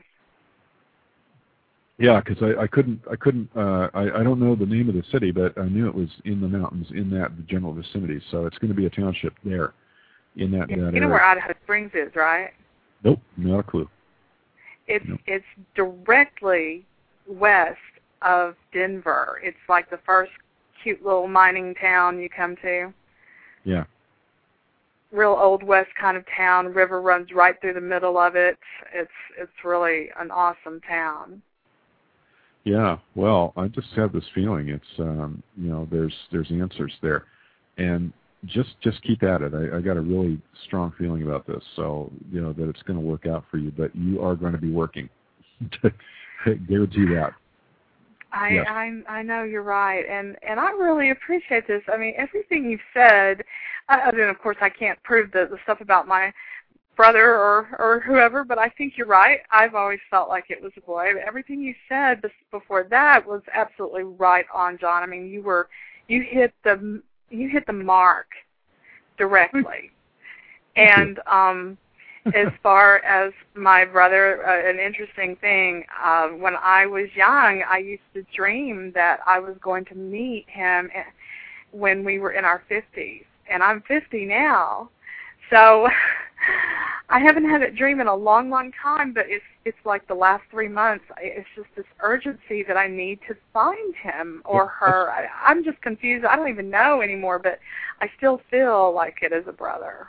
Yeah, because I don't know the name of the city, but I knew it was in the mountains in the general vicinity. So it's going to be a township there, in that area. You know where Idaho Springs is, right? Nope, not a clue. It's directly west of Denver. It's like the first cute little mining town you come to. Yeah. Real old west kind of town. River runs right through the middle of it. It's really an awesome town. Yeah, well, I just have this feeling it's there's answers there, and just keep at it. I got a really strong feeling about this, so that it's going to work out for you. But you are going to be working. Guarantee that. I know you're right, and I really appreciate this. I mean, everything you've said, other than, of course, I can't prove the stuff about my brother or whoever, but I think you're right. I've always felt like it was a boy. Everything you said before that was absolutely right on, John. I mean, you hit the mark directly. And as far as my brother, an interesting thing, when I was young, I used to dream that I was going to meet him when we were in our 50s. And I'm 50 now. So I haven't had that dream in a long, long time, but it's like the last 3 months. It's just this urgency that I need to find him or her. I'm just confused. I don't even know anymore, but I still feel like it is a brother.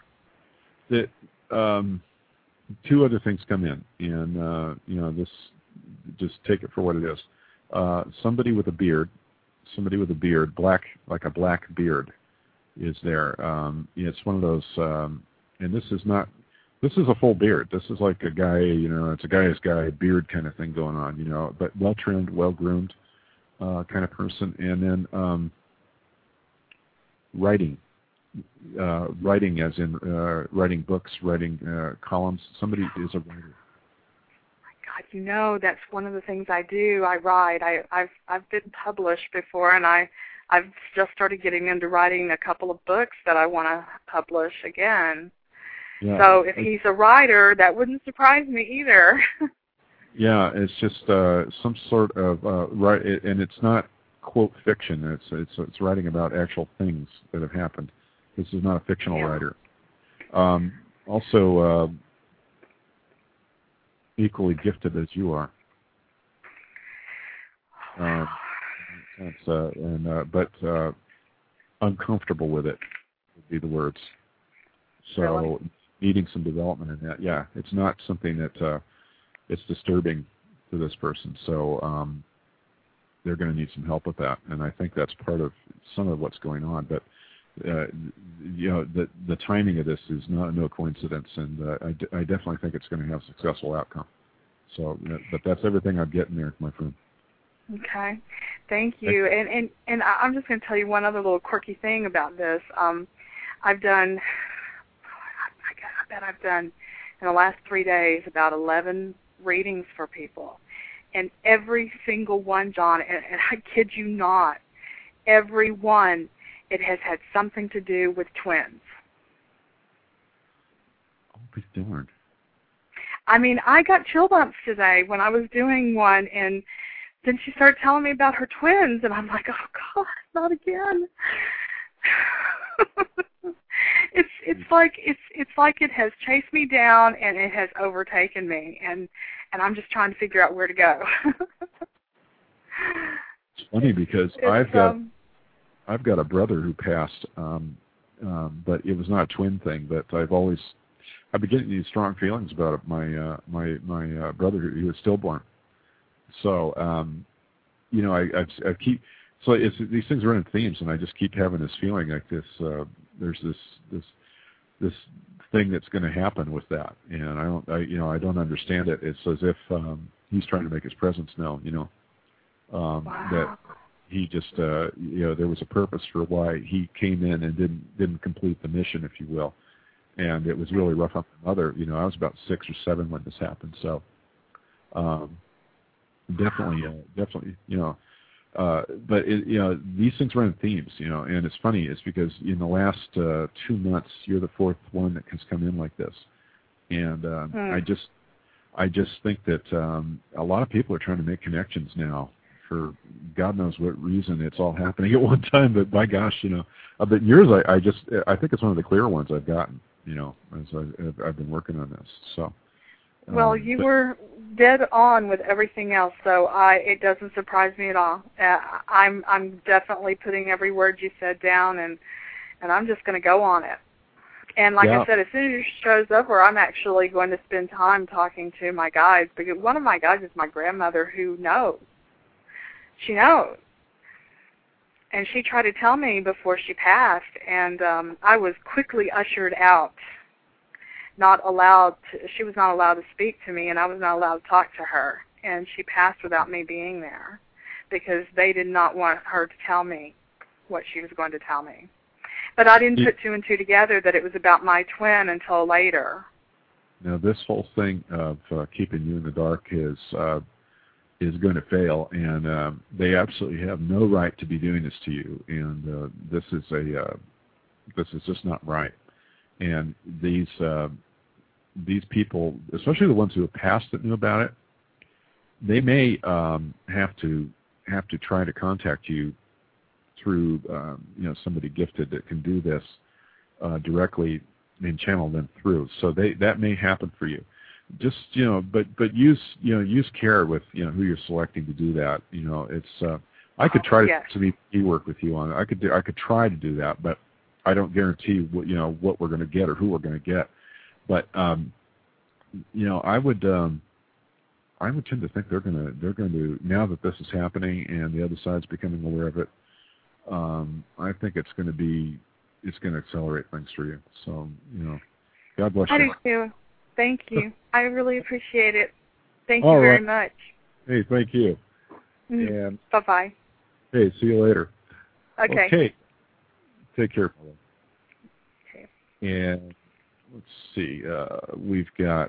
Two other things come in, and this, just take it for what it is. Somebody with a beard, black, like a black beard, is there. It's one of those, and this is a full beard. This is like a guy, it's a guy's guy beard kind of thing going on, but well-trimmed, well-groomed kind of person. And then writing as in writing books, writing columns. Somebody is a writer. Oh my God, that's one of the things I do. I write. I've been published before, and I've just started getting into writing a couple of books that I want to publish again. Yeah. So if he's a writer, that wouldn't surprise me either. Yeah, it's just some sort of and it's not quote fiction. It's writing about actual things that have happened. This is not a fictional writer. Also, equally gifted as you are. But uncomfortable with it would be the words. So really? Needing some development in that. Yeah, it's not something that it's disturbing to this person. So they're going to need some help with that, and I think that's part of some of what's going on. But the timing of this is no coincidence, and I definitely think it's going to have a successful outcome. So, but that's everything I'm getting there, my friend. Okay, thank you. And I'm just going to tell you one other little quirky thing about this. I've done in the last 3 days about 11 readings for people, and every single one, John, and I kid you not, every one, it has had something to do with twins. Oh, be darned. I mean, I got chill bumps today when I was doing one, and then she started telling me about her twins, and I'm like, oh God, not again. It's like it has chased me down and it has overtaken me, and I'm just trying to figure out where to go. It's funny because I've got a brother who passed, but it was not a twin thing. But I've been getting these strong feelings about it. My brother who was stillborn. So I keep. So these things are in themes, and I just keep having this feeling like this. There's this thing that's going to happen with that, and I don't understand it. It's as if he's trying to make his presence known. Wow. That he just there was a purpose for why he came in and didn't complete the mission, if you will, and it was really rough on my mother. I was about 6 or 7 when this happened, so definitely. But these things run in themes, and it's funny. It's because in the last 2 months, you're the 4th one that has come in like this, and I just think that a lot of people are trying to make connections now for God knows what reason. It's all happening at one time, but my gosh, but yours, I think it's one of the clearer ones I've gotten, as I've been working on this. So. Well, you were dead on with everything else, so it doesn't surprise me at all. I'm definitely putting every word you said down, and I'm just going to go on it. And like I said, as soon as it shows over, I'm actually going to spend time talking to my guides, because one of my guides is my grandmother, who knows. She knows. And she tried to tell me before she passed, and I was quickly ushered out. She was not allowed to speak to me, and I was not allowed to talk to her, and she passed without me being there. because they did not want her to tell me what she was going to tell me. But I didn't put two and two together that it was about my twin until later. Now, this whole thing of keeping you in the dark is going to fail, and they absolutely have no right to be doing this to you. And this is just not right. And these people, especially the ones who have passed that knew about it, they may have to try to contact you through somebody gifted that can do this directly and channel them through. So that may happen for you. Just but use care with who you're selecting to do that. It's I could try to work with you on it. I could try to do that, but I don't guarantee what we're going to get or who we're going to get. But I would tend to think they're going to now that this is happening and the other side's becoming aware of it. I think it's going to accelerate things for you. So God bless you. I do too. Thank you. I really appreciate it. Thank you very much. Hey, thank you. And bye-bye. Hey, see you later. Okay. Take care, Paula. Okay. And let's see. We've got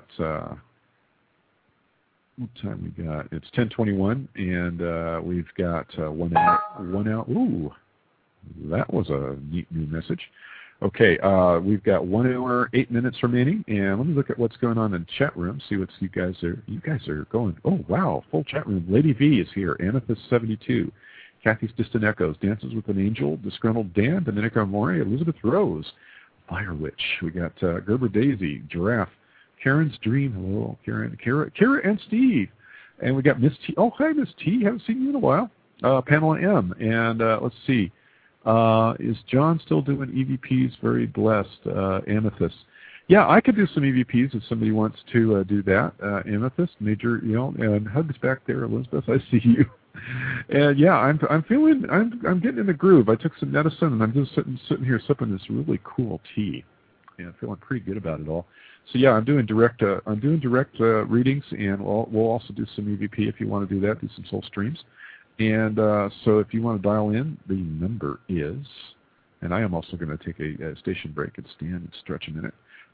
what time we got? It's 10:21, and we've got 1 hour. 1 hour. Ooh, that was a neat new message. Okay, we've got 1 hour, 8 minutes remaining, and let me look at what's going on in the chat room. See what you guys are going. Oh wow, full chat room. Lady V is here. Amethyst 72. Kathy's Distant Echoes, Dances with an Angel, Disgruntled Dan, Domenico Amore, Elizabeth Rose, Fire Witch. We got Gerber Daisy, Giraffe, Karen's Dream. Hello, Karen, Kara, and Steve. And we got Miss T. Oh, hi, Miss T. Haven't seen you in a while. Pamela M. And let's see. Is John still doing EVPs? Very blessed. Amethyst. Yeah, I could do some EVPs if somebody wants to do that. Amethyst, Major, and hugs back there, Elizabeth. I see you. And yeah, I'm getting in the groove. I took some medicine, and I'm just sitting here sipping this really cool tea, and feeling pretty good about it all. So yeah, I'm doing direct readings, and we'll also do some EVP if you want to do that. Do some soul streams. And so if you want to dial in, the number is, and I am also going to take a station break and stand and stretch a minute,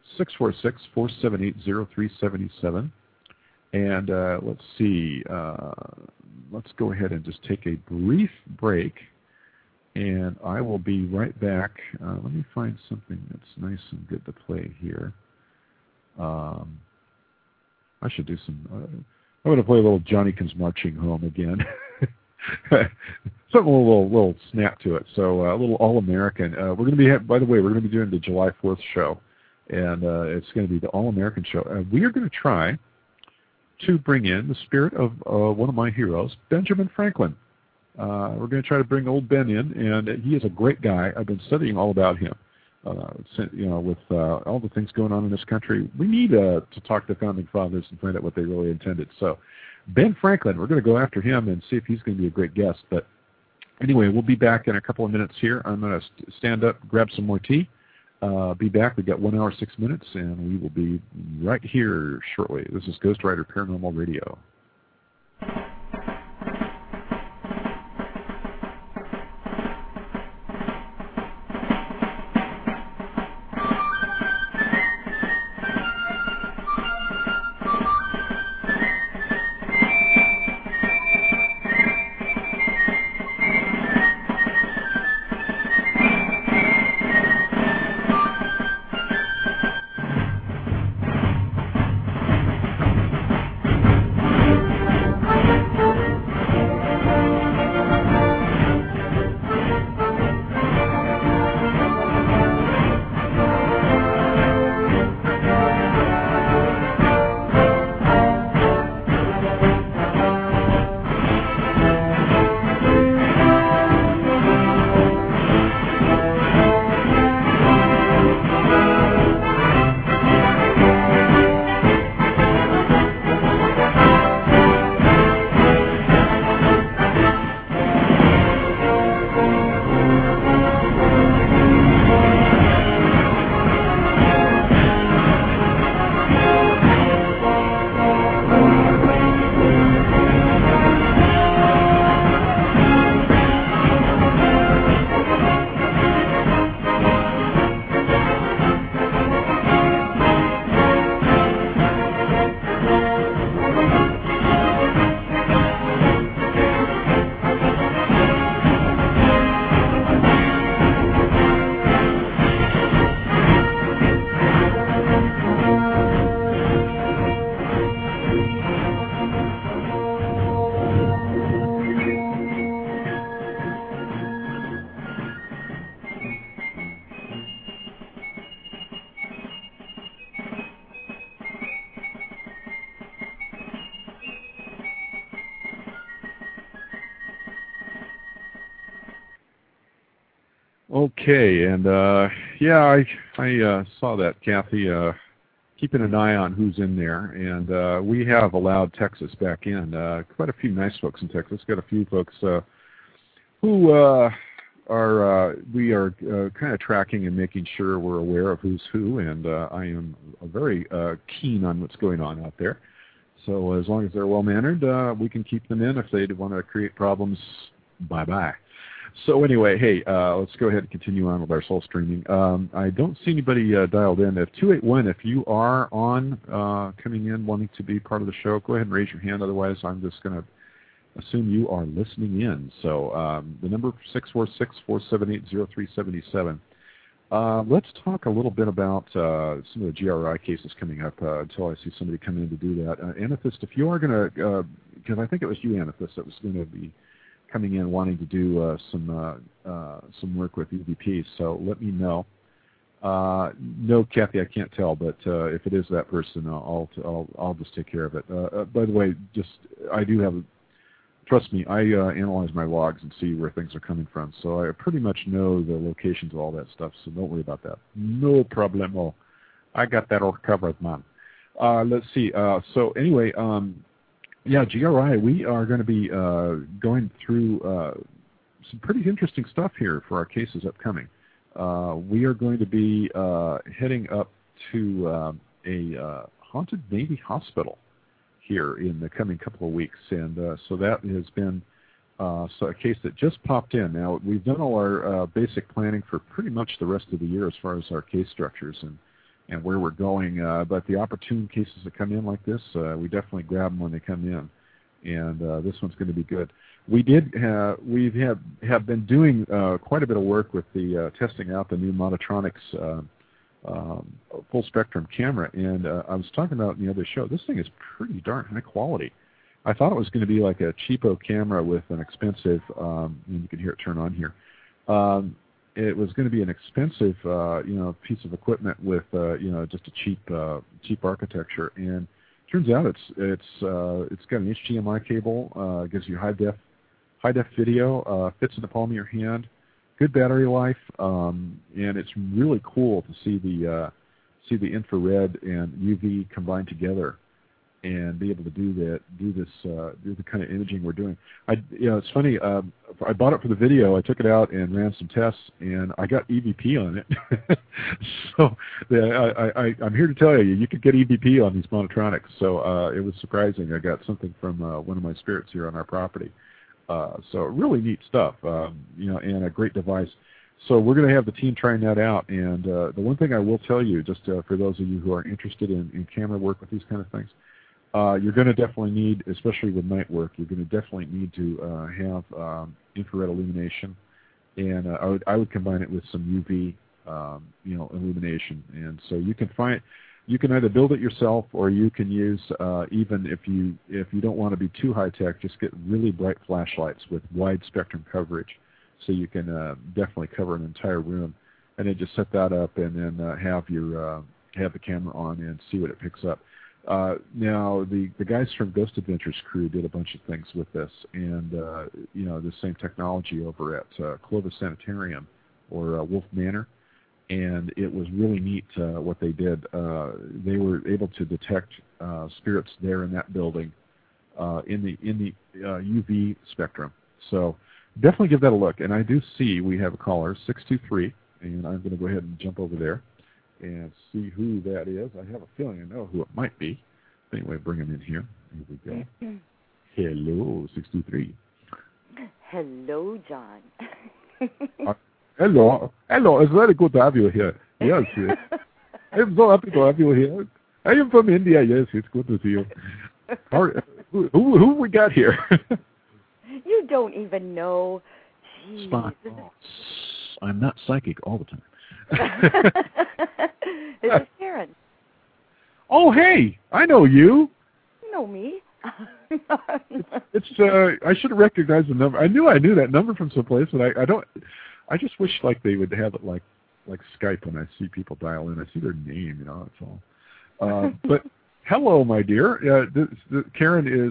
646-478-0377. And let's see, let's go ahead and just take a brief break, and I will be right back. Let me find something that's nice and good to play here. I should do some, I'm going to play a little Johnny Comes Marching Home again. Something a little snap to it. So a little All-American. We're going to be, by the way, we're going to be doing the July 4th show, and it's going to be the All-American show. We are going to try to bring in the spirit of one of my heroes, Benjamin Franklin. We're going to try to bring old Ben in, and he is a great guy. I've been studying all about him. With all the things going on in this country, we need to talk to founding fathers and find out what they really intended. So Ben Franklin, we're going to go after him and see if he's going to be a great guest. But anyway, we'll be back in a couple of minutes here. I'm going to stand up, grab some more tea. Be back. We've got 1 hour, 6 minutes, and we will be right here shortly. This is Ghost Rider Paranormal Radio. Okay, and yeah, I saw that, Kathy. Keeping an eye on who's in there, and we have allowed Texas back in. Quite a few nice folks in Texas. Got a few folks who we are kind of tracking and making sure we're aware of who's who, and I am very keen on what's going on out there. So as long as they're well-mannered, we can keep them in. If they want to create problems, bye-bye. So anyway, hey, let's go ahead and continue on with our soul streaming. I don't see anybody dialed in. If 281, if you are on coming in wanting to be part of the show, go ahead and raise your hand. Otherwise, I'm just going to assume you are listening in. So the number 646-478-0377. Let's talk a little bit about some of the GRI cases coming up until I see somebody come in to do that. Amethyst, if you are going to, because I think it was you, Amethyst, that was going to be coming in wanting to do some work with EVPs, so let me know. No, Kathy, I can't tell, but if it is that person, I'll just take care of it. By the way, I do have. Trust me, I analyze my logs and see where things are coming from, so I pretty much know the locations of all that stuff. So don't worry about that. No problemo. I got that all covered, man. Let's see. So anyway. Yeah, GRI, we are going to be going through some pretty interesting stuff here for our cases upcoming. We are going to be heading up to a haunted Navy hospital here in the coming couple of weeks, and so that has been a case that just popped in. Now, we've done all our basic planning for pretty much the rest of the year as far as our case structures and where we're going, but the opportune cases that come in like this, we definitely grab them when they come in, and this one's going to be good. We have been doing quite a bit of work with the testing out the new Monotronics full spectrum camera, and I was talking about in the other show, this thing is pretty darn high quality. I thought it was going to be like a cheapo camera with an expensive, you can hear it turn on here. It was going to be an expensive, piece of equipment with, just a cheap architecture. And turns out it's got an HDMI cable, gives you high def video, fits in the palm of your hand, good battery life, and it's really cool to see the infrared and UV combined together, and be able to do the kind of imaging we're doing. It's funny. I bought it for the video. I took it out and ran some tests, and I got EVP on it. So I'm here to tell you could get EVP on these Monotronics. So it was surprising. I got something from one of my spirits here on our property. So really neat stuff. And a great device. So we're going to have the team trying that out. And the one thing I will tell you, just for those of you who are interested in camera work with these kind of things, you're going to definitely need, especially with night work, you're going to definitely need to have infrared illumination, and I would combine it with some UV, illumination. And so you can either build it yourself, or you can use even if you don't want to be too high tech, just get really bright flashlights with wide spectrum coverage, so you can definitely cover an entire room, and then just set that up, and then have the camera on and see what it picks up. Now, the guys from Ghost Adventures crew did a bunch of things with this, and the same technology over at Clovis Sanitarium or Wolf Manor, and it was really neat what they did. They were able to detect spirits there in that building in the UV spectrum. So definitely give that a look. And I do see we have a caller, 623, and I'm going to go ahead and jump over there and see who that is. I have a feeling I know who it might be. Anyway, bring him in here. Here we go. Hello, 623. Hello, John. Hello. It's very good to have you here. Yes. I'm so happy to have you here. I am from India. Yes, it's good to see you. Who we got here? You don't even know. Jeez. Spot. Oh, I'm not psychic all the time. This is Karen. Oh, hey, I know you. You know me. It's I should have recognized the number. I knew that number from someplace, but I don't. I just wish like they would have it like Skype when I see people dial in. I see their name, that's all. But hello, my dear. Karen is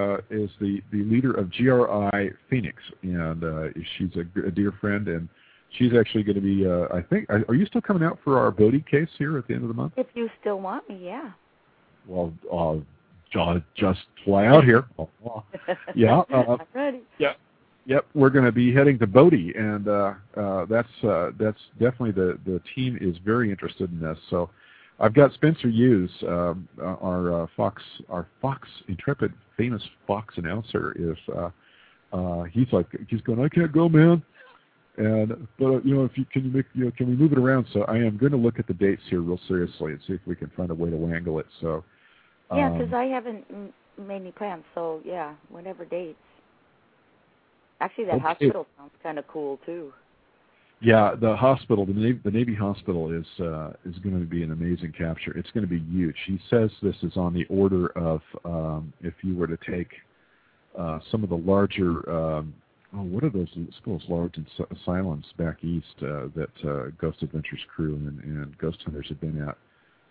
the leader of GRI Phoenix, and she's a dear friend, and She's actually going to be, I think, are you still coming out for our Bodie case here at the end of the month? If you still want me, yeah. Well, just fly out here. Yeah. I'm ready. Yeah. Yep, we're going to be heading to Bodie, and that's definitely the team is very interested in this. So I've got Spencer Hughes, our Fox intrepid, famous Fox announcer. He's going, I can't go, man. But can we move it around? So I am going to look at the dates here real seriously and see if we can find a way to wangle it. So yeah, because I haven't made any plans. So yeah, whatever dates. Actually, that hospital sounds kind of cool too. Yeah, the hospital, the Navy hospital is going to be an amazing capture. It's going to be huge. He says this is on the order of if you were to take some of the larger. What are those large asylums back east that Ghost Adventures crew and Ghost Hunters have been at?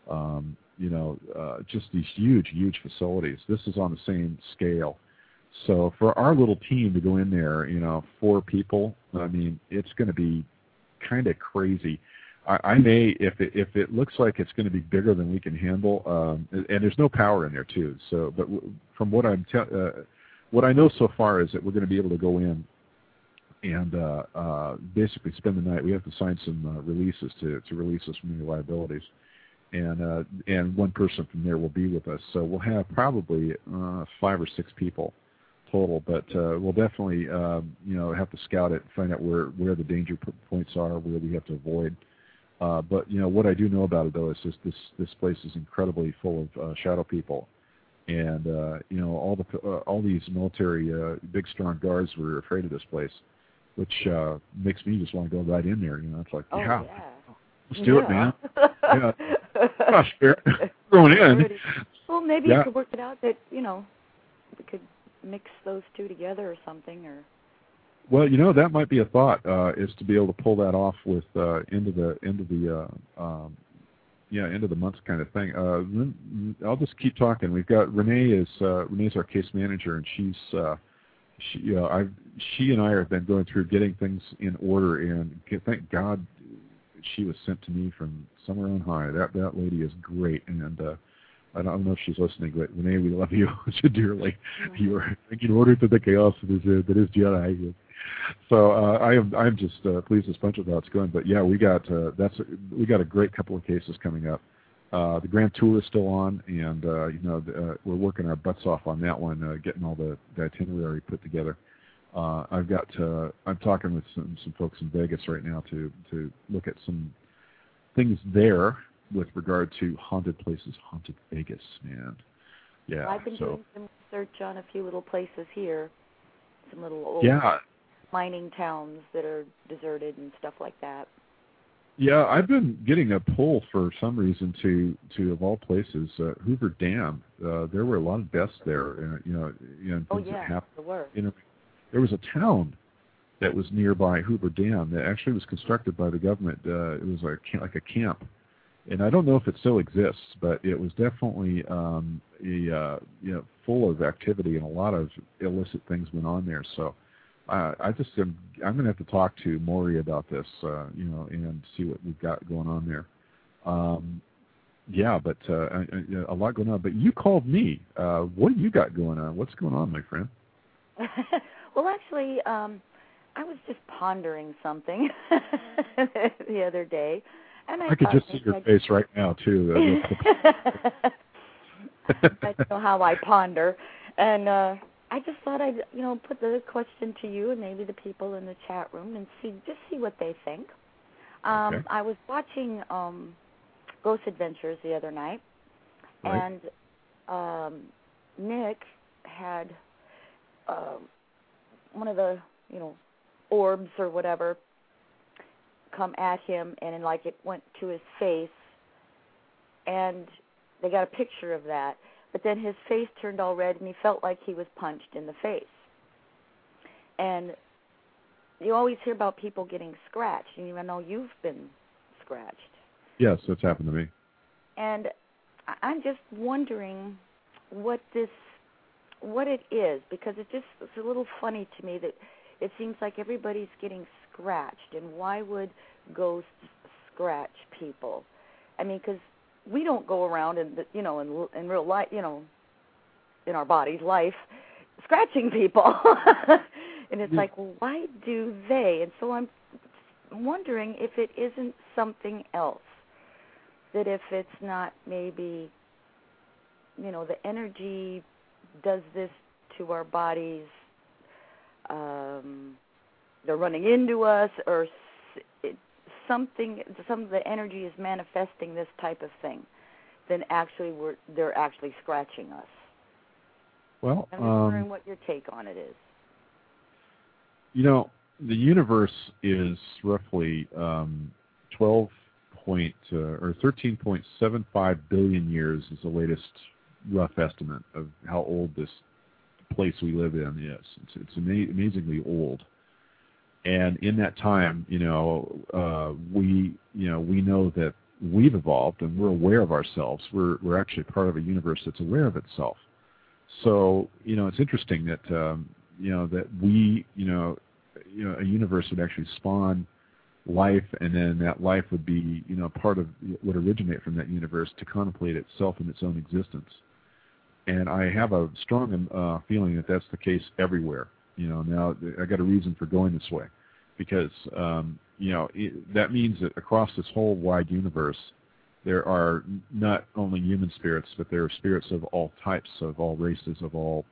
Just these huge facilities. This is on the same scale. So for our little team to go in there, 4 people, I mean, it's going to be kind of crazy. I may, if it looks like it's going to be bigger than we can handle, and there's no power in there too. So, but from what what I know so far is that we're going to be able to go in and basically spend the night. We have to sign some releases to release us from any liabilities, and one person from there will be with us. So we'll have probably 5 or 6 people total, but we'll definitely have to scout it, find out where the danger points are, where we have to avoid. But what I do know about it though is this place is incredibly full of shadow people, and all these military big strong guards were afraid of this place, which makes me just want to go right in there. It's like yeah. Let's do it, man. Yeah. Gosh, going in. Well, maybe you could work it out that we could mix those two together or something, or. Well, that might be a thought, is to be able to pull that off with end of the month kind of thing. I'll just keep talking. We've got Renee's our case manager, and she and I have been going through getting things in order, and thank God she was sent to me from somewhere on high. That lady is great, and I don't know if she's listening, but Renee, we love you dearly. You are in order to the chaos that is Jedi. So I'm just pleased as punch with how it's going. But yeah, we got a great couple of cases coming up. The Grand Tour is still on, and we're working our butts off on that one, getting all the itinerary put together. I'm talking with some folks in Vegas right now to look at some things there with regard to haunted places, haunted Vegas, man. Yeah. I've been doing some research on a few little places here, some little old mining towns that are deserted and stuff like that. Yeah, I've been getting a pull for some reason to of all places, Hoover Dam. There were a lot of deaths there, things that happened. There were. There was a town that was nearby Hoover Dam that actually was constructed by the government. It was like a camp. And I don't know if it still exists, but it was definitely full of activity, and a lot of illicit things went on there. So I'm going to have to talk to Maury about this, and see what we've got going on there. But a lot going on. But you called me. What do you got going on? What's going on, my friend? Well, actually, I was just pondering something the other day. And I could just see your face right now, too. I know how I ponder. And I just thought I'd, put the question to you and maybe the people in the chat room and see what they think. Okay. I was watching Ghost Adventures the other night, right. And Nick had one of the, orbs or whatever come at him, and it went to his face, and they got a picture of that. But then his face turned all red, and he felt like he was punched in the face. And you always hear about people getting scratched, and even though you've been scratched. Yes, that's happened to me. And I'm just wondering what it is, because it's a little funny to me that it seems like everybody's getting scratched, and why would ghosts scratch people? I mean, because we don't go around in real life, in our body's life, scratching people. And it's like, well, why do they? And so I'm wondering if it isn't something else. That if it's not maybe, the energy does this to our bodies, they're running into us, or some of the energy is manifesting this type of thing, then actually they're actually scratching us. Well, I'm just wondering what your take on it is. The universe is roughly 13.75 billion years is the latest rough estimate of how old this place we live in is. It's amazingly old. And in that time, we know that we've evolved and we're aware of ourselves. We're actually part of a universe that's aware of itself. So, it's interesting that that we, a universe would actually spawn life, and then that life would be, part of would originate from that universe to contemplate itself in its own existence. And I have a strong feeling that that's the case everywhere. Now I got a reason for going this way, because that means that across this whole wide universe, there are not only human spirits, but there are spirits of all types, of all races, of all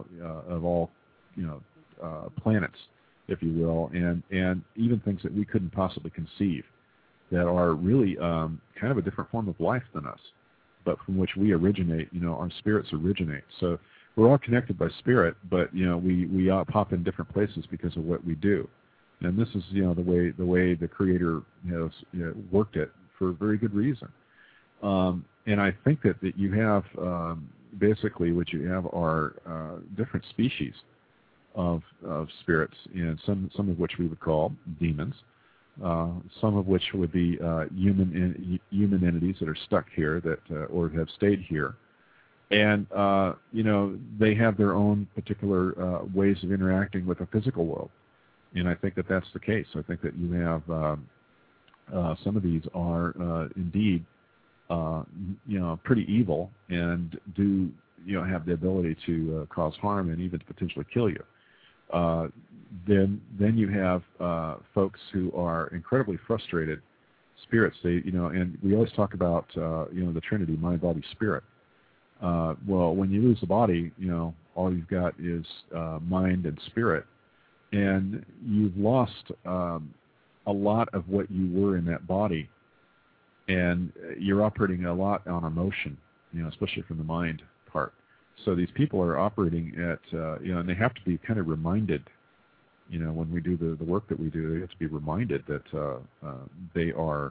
planets, if you will, and even things that we couldn't possibly conceive, that are really kind of a different form of life than us, but from which we originate. Our spirits originate. So we're all connected by spirit, but we pop in different places because of what we do. And this is the way the Creator has worked it for a very good reason. And I think that you have basically what you have are different species of spirits, and some of which we would call demons, some of which would be human entities that are stuck here or have stayed here, and they have their own particular ways of interacting with the physical world. And I think that that's the case. I think that you have some of these are indeed pretty evil and do have the ability to cause harm and even to potentially kill you. Then you have folks who are incredibly frustrated spirits. They and we always talk about the Trinity, mind, body, spirit. Well, when you lose the body, all you've got is mind and spirit, and you've lost a lot of what you were in that body, and you're operating a lot on emotion, especially from the mind part. So these people are operating at, and they have to be kind of reminded, when we do the work that we do, they have to be reminded that they are,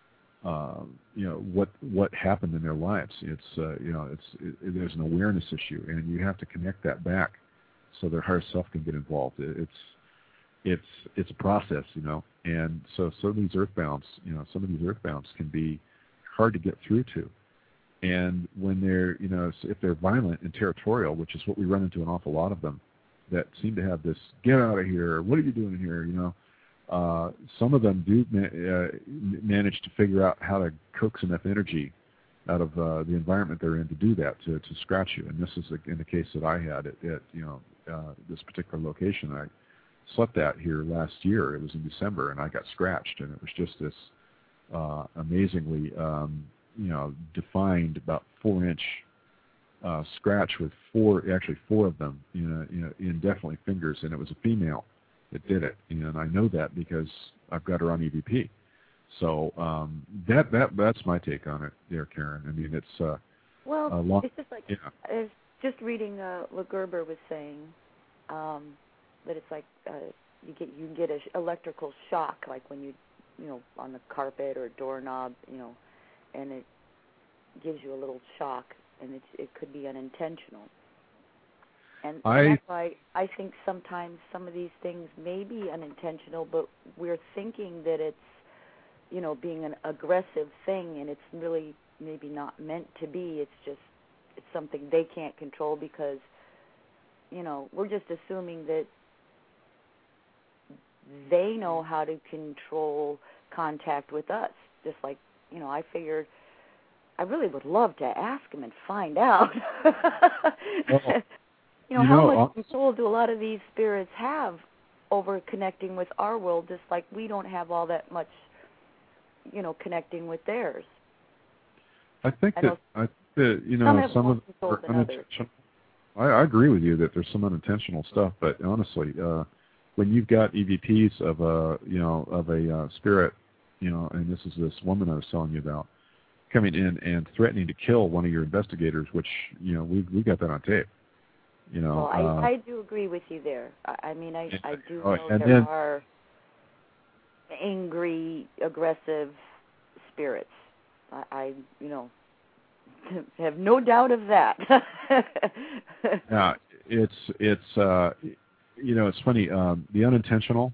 what happened in their lives. There's an awareness issue, and you have to connect that back so their higher self can get involved. It's a process, and so these earthbounds, some of these earthbounds can be hard to get through to. And when they're, if they're violent and territorial, which is what we run into an awful lot of them, that seem to have this, get out of here, what are you doing here, some of them do manage to figure out how to coax enough energy out of the environment they're in to do that, to scratch you. And this is in the case that I had at this particular location. I slept at here last year. It was in December, and I got scratched, and it was just this amazingly defined about 4-inch scratch with four of them, in definitely fingers, and it was a female that did it, and I know that because I've got her on EVP. So that's my take on it, there, Karen. I mean, it's it's just like I was just reading what Gerber was saying, that it's like you can get an electrical shock, like when you on the carpet or doorknob, and it gives you a little shock, and it could be unintentional. And that's why I think sometimes some of these things may be unintentional, but we're thinking that it's, being an aggressive thing, and it's really maybe not meant to be. It's something they can't control because, we're just assuming that they know how to control contact with us. Just like, I figured I really would love to ask them and find out. How much control do a lot of these spirits have over connecting with our world, just like we don't have all that much, connecting with theirs. I think that some of are unintentional. I agree with you that there's some unintentional stuff, but honestly, when you've got EVPs of a spirit, and this is this woman I was telling you about, coming in and threatening to kill one of your investigators, which we got that on tape. Well, I do agree with you there. I do know there are angry, aggressive spirits. I have no doubt of that. Yeah, it's funny. The unintentional,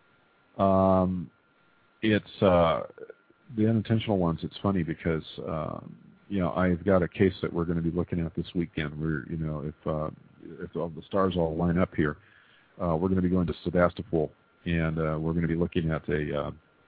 the unintentional ones. It's funny because I've got a case that we're going to be looking at this weekend. Where if all the stars all line up here, we're going to be going to Sebastopol, and we're going to be looking at a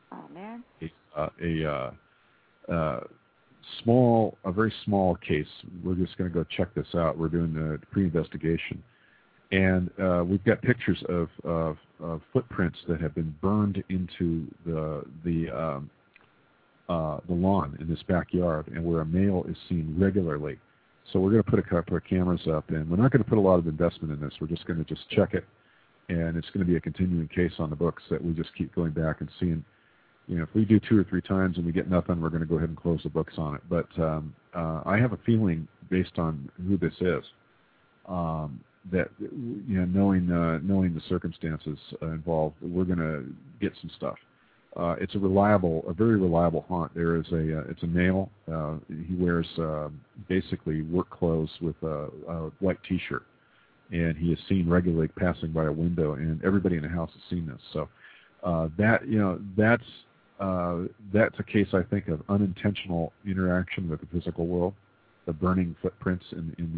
very small case. We're just going to go check this out. We're doing the pre-investigation, and we've got pictures of footprints that have been burned into the lawn in this backyard, and where a male is seen regularly. So we're going to put a couple of cameras up, and we're not going to put a lot of investment in this. We're just going to check it, and it's going to be a continuing case on the books that we just keep going back and seeing. If we do 2 or 3 times and we get nothing, we're going to go ahead and close the books on it. But I have a feeling, based on who this is, that knowing the circumstances involved, we're going to get some stuff. It's a very reliable haunt. It's a male. He wears basically work clothes with a white T-shirt, and he is seen regularly passing by a window, and everybody in the house has seen this. So that's a case, I think, of unintentional interaction with the physical world, the burning footprints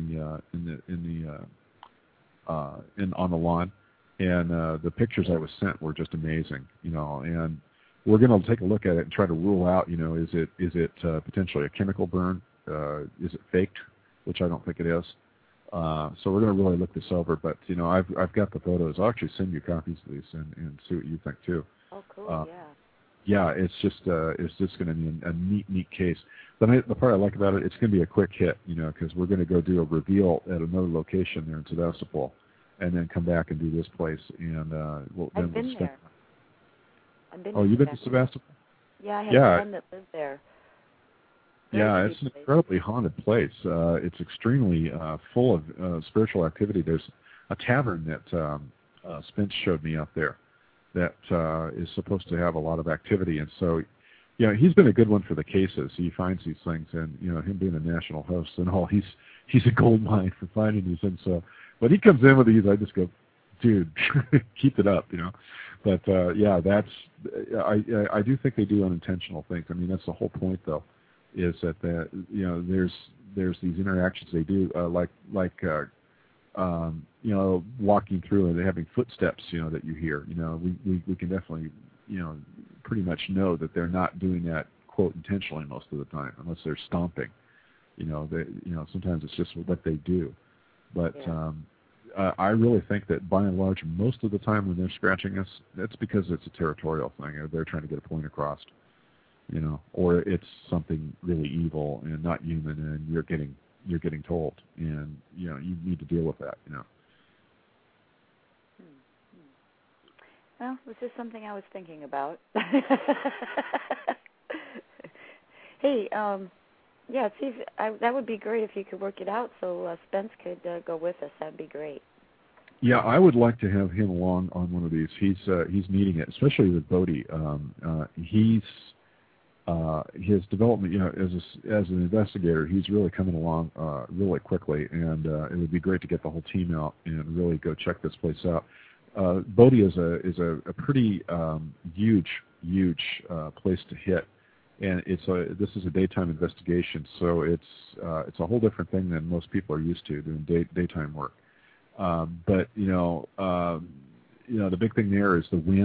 on the lawn, and the pictures I was sent were just amazing, and we're going to take a look at it and try to rule out, is it potentially a chemical burn? Is it faked? Which I don't think it is. So we're going to really look this over. But I've got the photos. I'll actually send you copies of these and see what you think too. Oh, cool. Yeah, it's just going to be a neat case. The part I like about it, it's going to be a quick hit, because we're going to go do a reveal at another location there in Sebastopol, and then come back and do this place, and I've been there. You've been to Sebastopol? Yeah, I have a friend that lives there. It's an incredibly haunted place. It's extremely full of spiritual activity. There's a tavern that Spence showed me up there that is supposed to have a lot of activity, and so he's been a good one for the cases. He finds these things, and him being a national host and all, he's a gold mine for finding these. And so when he comes in with these, I just go, dude, keep it up, But that's I do think they do unintentional things. I mean, that's the whole point, though, is that there's these interactions they do, like walking through and having footsteps, that you hear. We can definitely pretty much know that they're not doing that, quote, intentionally most of the time, unless they're stomping. Sometimes it's just what they do. But I really think that by and large, most of the time when they're scratching us, that's because it's a territorial thing. They're trying to get a point across, or it's something really evil and not human, and you're getting told, and you need to deal with that. Well, this is something I was thinking about. Hey, see, that would be great if you could work it out so Spence could go with us. That'd be great. Yeah, I would like to have him along on one of these. He's needing it, especially with Bodhi. His development, as an investigator, he's really coming along really quickly, and it would be great to get the whole team out and really go check this place out. Bodhi is a pretty huge place to hit. And this is a daytime investigation, so it's a whole different thing than most people are used to doing daytime work. But the big thing there is the wind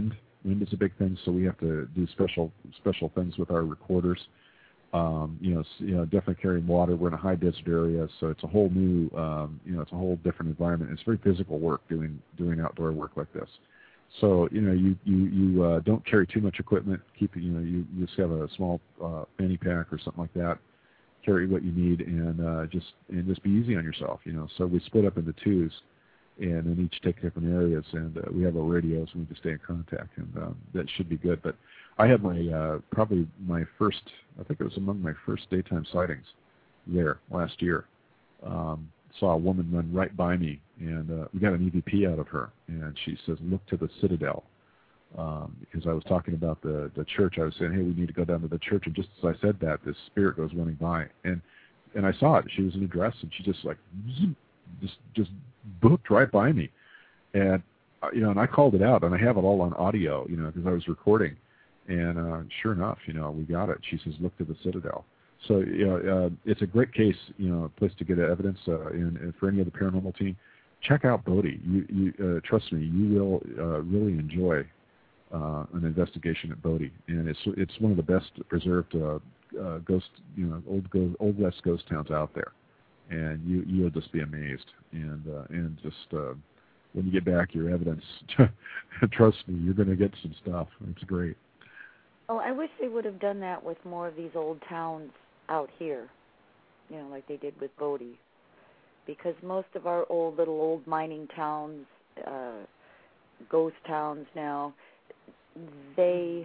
Wind is a big thing, so we have to do special things with our recorders. Definitely carrying water. We're in a high desert area, so it's a whole new, it's a whole different environment. It's very physical work doing outdoor work like this. So you don't carry too much equipment. You just have a small fanny pack or something like that. Carry what you need and just be easy on yourself. So we split up into twos, and then each take different areas. And we have our radios, and we just stay in contact, and that should be good. But I had probably my first. I think it was among my first daytime sightings there last year. Saw a woman run right by me, and we got an EVP out of her, and she says, "Look to the Citadel," because I was talking about the church. I was saying, "Hey, we need to go down to the church," and just as I said that, this spirit goes running by, and I saw it. She was in a dress, and she just like just booked right by me, and and I called it out, and I have it all on audio, because I was recording, and sure enough, we got it. She says, "Look to the Citadel." So it's a great case, a place to get evidence. And for any other paranormal team, check out Bodie. You trust me, you will really enjoy an investigation at Bodie, and it's one of the best preserved ghost, old west ghost towns out there, and you'll just be amazed. And just when you get back your evidence, trust me, you're going to get some stuff. It's great. Oh, I wish they would have done that with more of these old towns out here, like they did with Bodie, because most of our old mining towns, ghost towns now, they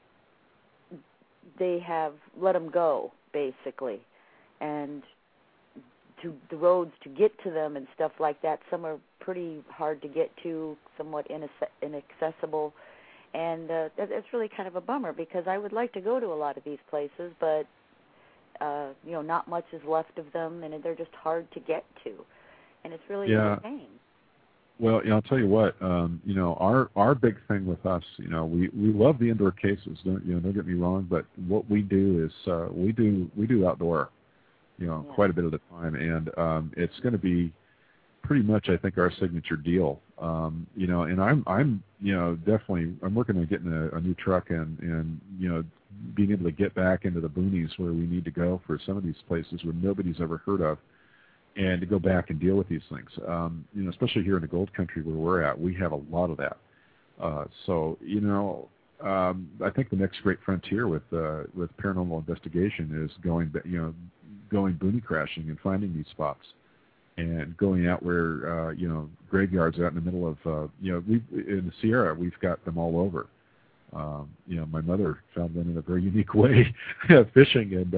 have let them go, basically, and to the roads to get to them and stuff like that, some are pretty hard to get to, somewhat inaccessible, and that's really kind of a bummer, because I would like to go to a lot of these places, but not much is left of them, and they're just hard to get to, and it's really a pain. Well, I'll tell you what. Our big thing with us, we love the indoor cases. Don't get me wrong, but what we do is we do outdoor, quite a bit of the time, and it's going to be pretty much, I think, our signature deal. And I'm definitely I'm working on getting a new truck and being able to get back into the boonies where we need to go for some of these places where nobody's ever heard of, and to go back and deal with these things. Especially here in the gold country where we're at, we have a lot of that. So I think the next great frontier with paranormal investigation is going boonie crashing and finding these spots, and going out where graveyards out in the middle of in the Sierra, we've got them all over. My mother found one in a very unique way, fishing, and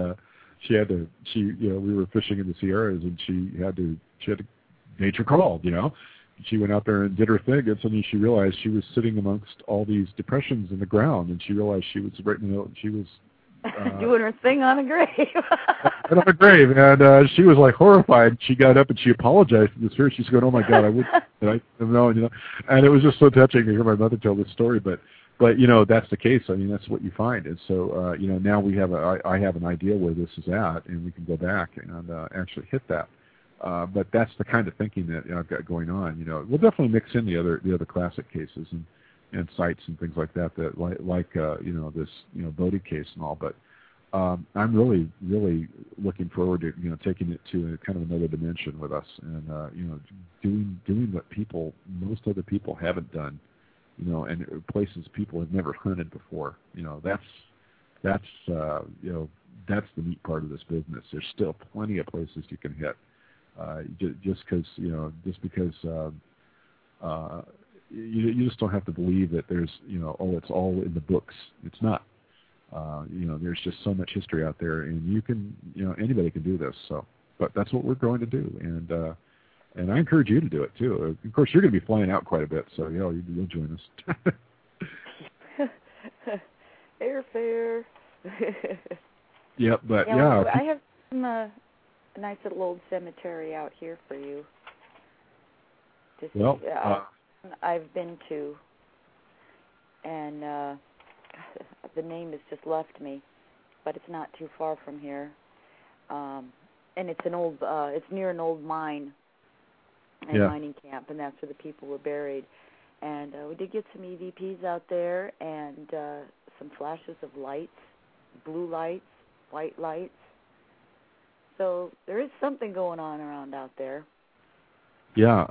we were fishing in the Sierras, and she had to nature called, She went out there and did her thing, and suddenly she realized she was sitting amongst all these depressions in the ground, and she realized she was right in the middle, and she was doing her thing on a grave. on a grave, and she was like horrified. She got up and she apologized to the spirit. She's going, "Oh my God, I know," and it was just so touching to hear my mother tell this story. But that's the case. I mean, that's what you find. And so now I have an idea where this is at, and we can go back and actually hit that. But that's the kind of thinking that I've got going on. We'll definitely mix in the other classic cases and sites and things like that like this Bodie case and all. But I'm really, really looking forward to taking it to kind of another dimension with us, and doing what most other people haven't done, and places people have never hunted before. That's the neat part of this business. There's still plenty of places you can hit. Just because you just don't have to believe that there's it's all in the books. It's not. There's just so much history out there, and you can anybody can do this. So, but that's what we're going to do, and I encourage you to do it too. Of course, you're going to be flying out quite a bit, so you'll join us. Airfare. Yep, but I have some a nice little old cemetery out here for you. I've been to, and the name has just left me, but it's not too far from here, and it's it's near an old mine, mining camp, and that's where the people were buried. And we did get some EVPs out there and some flashes of lights, blue lights, white lights. So there is something going on around out there. Yeah,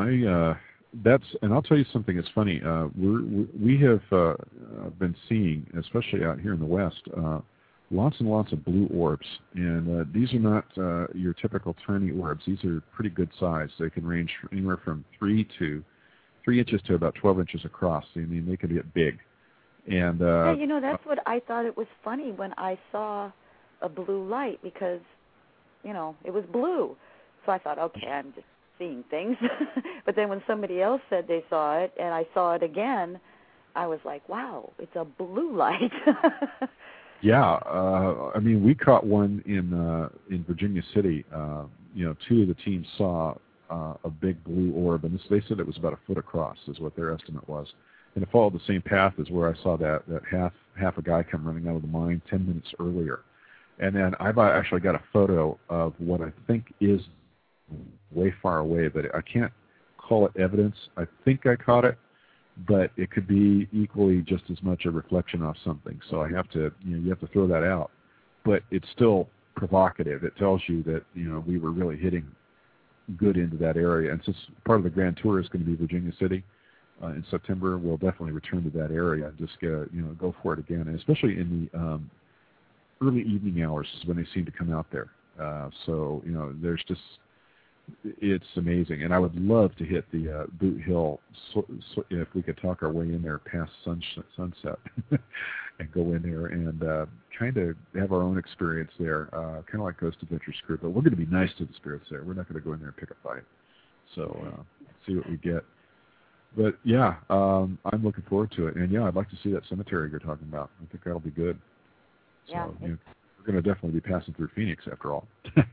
and I'll tell you something that's funny. We have been seeing, especially out here in the West, lots and lots of blue orbs, and these are not your typical tiny orbs. These are pretty good size. They can range anywhere from 3 inches to about 12 inches across. I mean, they can get big. And yeah, that's what I thought. It was funny when I saw a blue light because, it was blue. So I thought, okay, I'm just seeing things. But then when somebody else said they saw it and I saw it again, I was like, wow, it's a blue light. Yeah, I mean, we caught one in Virginia City. Two of the teams saw a big blue orb, and they said it was about a foot across, is what their estimate was. And it followed the same path as where I saw that half a guy come running out of the mine 10 minutes earlier. And then I've actually got a photo of what I think is way far away, but I can't call it evidence. I think I caught it, but it could be equally just as much a reflection off something. So I have to, you have to throw that out. But it's still provocative. It tells you that, we were really hitting good into that area. And since part of the Grand Tour is going to be Virginia City in September, we'll definitely return to that area and just, go for it again. And especially in the early evening hours is when they seem to come out there. So, there's just, it's amazing. And I would love to hit the Boot Hill if we could talk our way in there past sunset and go in there and kind of have our own experience there, kind of like Ghost Adventures Crew. But we're going to be nice to the spirits there. We're not going to go in there and pick a fight. So see what we get. But, yeah, I'm looking forward to it. And, yeah, I'd like to see that cemetery you're talking about. I think that'll be good. So yeah. We're going to definitely be passing through Phoenix after all.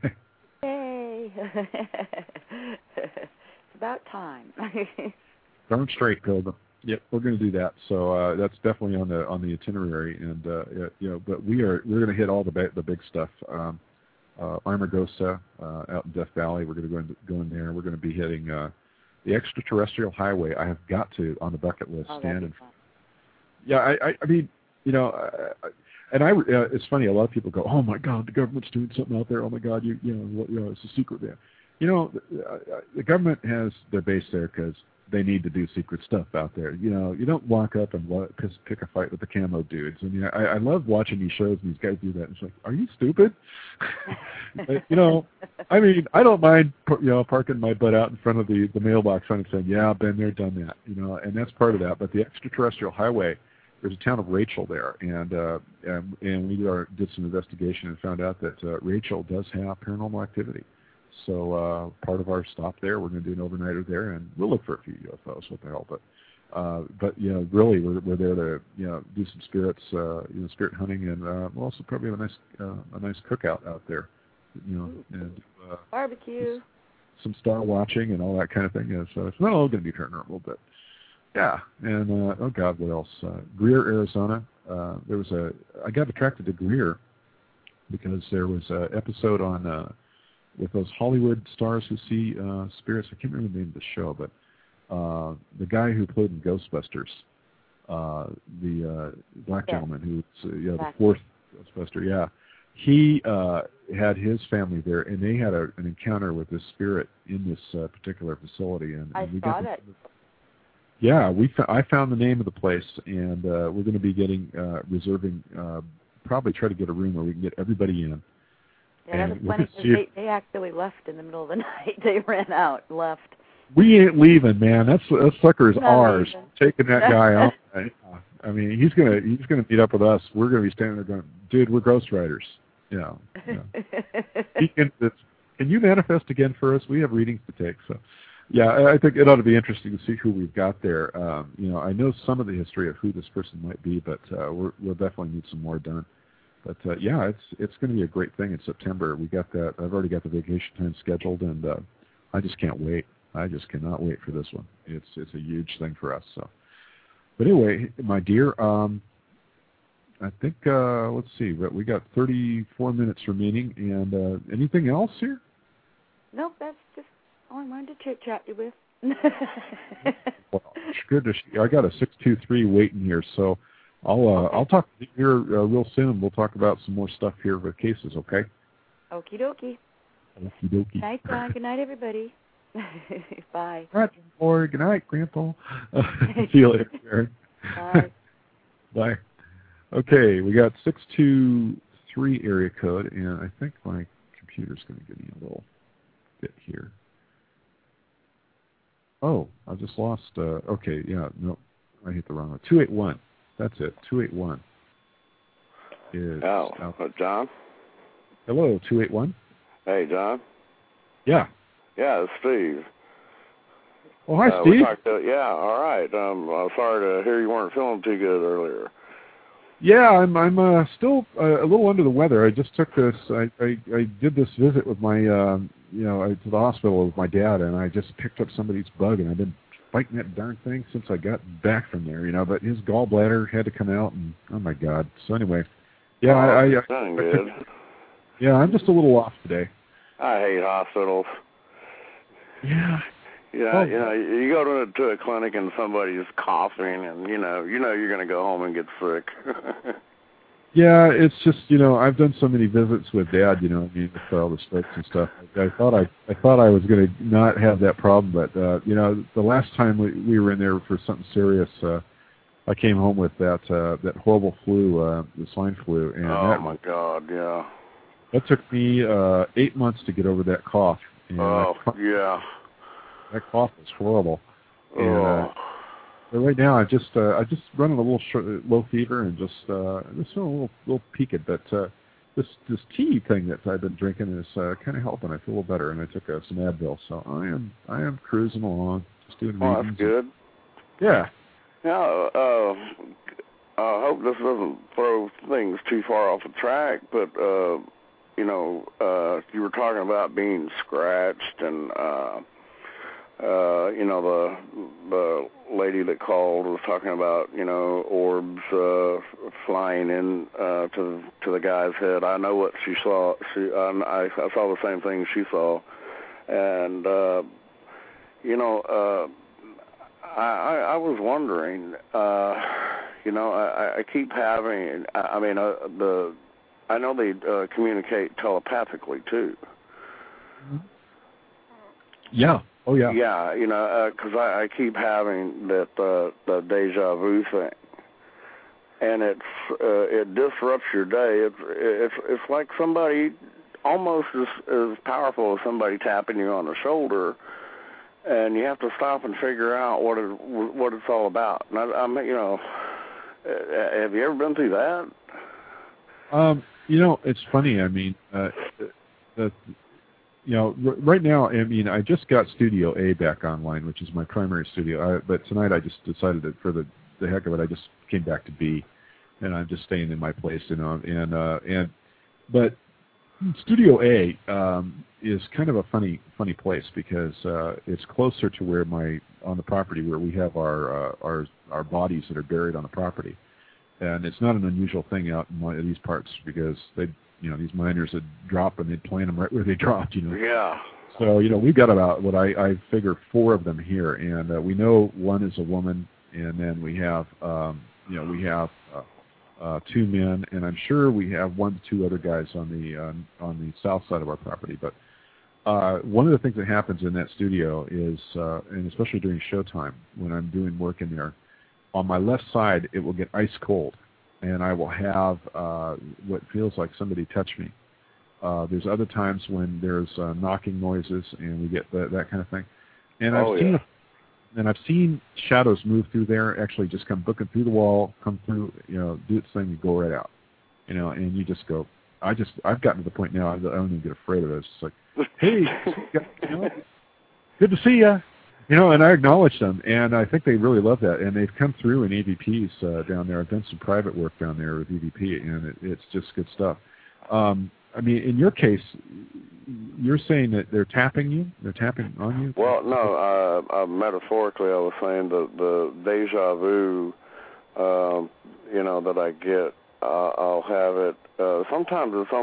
Yay! It's about time. Darn straight, Pilgrim. Yep, we're going to do that. So that's definitely on the itinerary, and but we're going to hit all the big stuff. Amargosa out in Death Valley. We're going to go in there. We're going to be hitting the extraterrestrial highway. I have got to on the bucket list. Yeah, I mean, it's funny. A lot of people go, "Oh my God, the government's doing something out there. Oh my God, it's a secret there." The government has their base there because they need to do secret stuff out there. You don't walk up and pick a fight with the camo dudes. I mean, I love watching these shows and these guys do that. And it's like, are you stupid? But, I mean, I don't mind, parking my butt out in front of the mailbox and saying, yeah, I've been there, done that. And that's part of that. But the extraterrestrial highway, there's a town of Rachel there, and we did some investigation and found out that Rachel does have paranormal activity. So part of our stop there, we're going to do an overnighter there, and we'll look for a few UFOs. What the hell? But really, we're there to do some spirits, spirit hunting, and we'll also probably have a nice cookout out there, and barbecue, some star watching, and all that kind of thing. So it's not all going to be paranormal, but. Yeah, and oh God, what else? Greer, Arizona. I got attracted to Greer because there was an episode on with those Hollywood stars who see spirits. I can't remember the name of the show, but the guy who played in Ghostbusters, the black gentleman who's the fourth Ghostbuster. Yeah, he had his family there, and they had an encounter with this spirit in this particular facility, and I we saw got that. Yeah, I found the name of the place, and we're going to be reserving, probably try to get a room where we can get everybody in. Yeah, that was funny because they actually left in the middle of the night. They ran out, left. We ain't leaving, man. That sucker's ours. Leaving. Taking that guy out. I mean, he's gonna meet up with us. We're gonna be standing there going, dude, we're Ghost Riders. Yeah. Can you manifest again for us? We have readings to take, so. Yeah, I think it ought to be interesting to see who we've got there. I know some of the history of who this person might be, but we'll definitely need some more done. But yeah, it's going to be a great thing in September. We got that. I've already got the vacation time scheduled, and I just can't wait. I just cannot wait for this one. It's a huge thing for us. So, but anyway, my dear, I think let's see. We got 34 minutes remaining, and anything else here? Nope, that's just. I wanted to chit-chat you with. Well, goodness, I got a 623 waiting here, so I'll talk to you here real soon. We'll talk about some more stuff here with cases, okay? Okie dokie. Okie dokie. Night, John. Good night, everybody. Bye. All right, boy. Good night, Grandpa. See you later, Karen. Bye. Bye. Okay, we got 623 area code, and I think my computer's going to give me a little bit here. Oh, I just lost. Okay, yeah, no, I hit the wrong one. 281. That's it. 281 is. John? Hello, 281. Hey, John? Yeah. Yeah, it's Steve. Oh, hi, Steve. Yeah, all right. I'm sorry to hear you weren't feeling too good earlier. Yeah, I'm still a little under the weather. I just took this. I did this visit with my to the hospital with my dad, and I just picked up somebody's bug, and I've been fighting that darn thing since I got back from there. But his gallbladder had to come out, and oh my God. So anyway, yeah, good. Yeah, I'm just a little off today. I hate hospitals. Yeah. Yeah, you go to a clinic and somebody's coughing, and you know you're going to go home and get sick. Yeah, it's just I've done so many visits with Dad, with all the strokes and stuff. I thought I was going to not have that problem, but the last time we were in there for something serious, I came home with that horrible flu, the swine flu, and my God, yeah. That took me 8 months to get over that cough. And yeah. That cough was horrible. And but right now, I just running a little low fever and just feeling a little peaked. But this tea thing that I've been drinking is kind of helping. I feel a little better, and I took some Advil, so I am cruising along, just doing readings. That's good. Yeah. Yeah. I hope this doesn't throw things too far off the track, but you were talking about being scratched and. The lady that called was talking about, orbs flying in to the guy's head. I know what she saw. I saw the same thing she saw, and I was wondering. I keep having. I know they communicate telepathically too. Yeah. Oh, yeah. Yeah, because I keep having that the deja vu thing, and it disrupts your day. It's like somebody almost as powerful as somebody tapping you on the shoulder, and you have to stop and figure out what it's all about. And have you ever been through that? It's funny. I mean, right now, I just got Studio A back online, which is my primary studio. But tonight I just decided that for the heck of it, I just came back to B, and I'm just staying in my place, but Studio A is kind of a funny place because it's closer to where on the property where we have our bodies that are buried on the property, and it's not an unusual thing out in these parts because these miners would drop and they'd plant them right where they dropped, Yeah. So, we've got about what I figure 4 of them here, and we know one is a woman, and then we have, 2 men, and I'm sure we have 1 to 2 other guys on the south side of our property. But one of the things that happens in that studio is, and especially during showtime when I'm doing work in there, on my left side it will get ice cold. And I will have what feels like somebody touched me. There's other times when there's knocking noises, and we get that kind of thing. And I've seen shadows move through there, actually just come booking through the wall, come through, do its thing, and go right out. And you just go. I've gotten to the point now I don't even get afraid of it. It's just like, hey, good to see you. And I acknowledge them, and I think they really love that. And they've come through in EVPs down there. I've done some private work down there with EVP, and it's just good stuff. In your case, you're saying that they're tapping you? They're tapping on you? Well, no. Metaphorically, I was saying the deja vu, that I get, I'll have it. Sometimes it's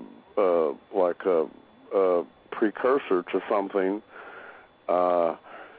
almost like a precursor to something.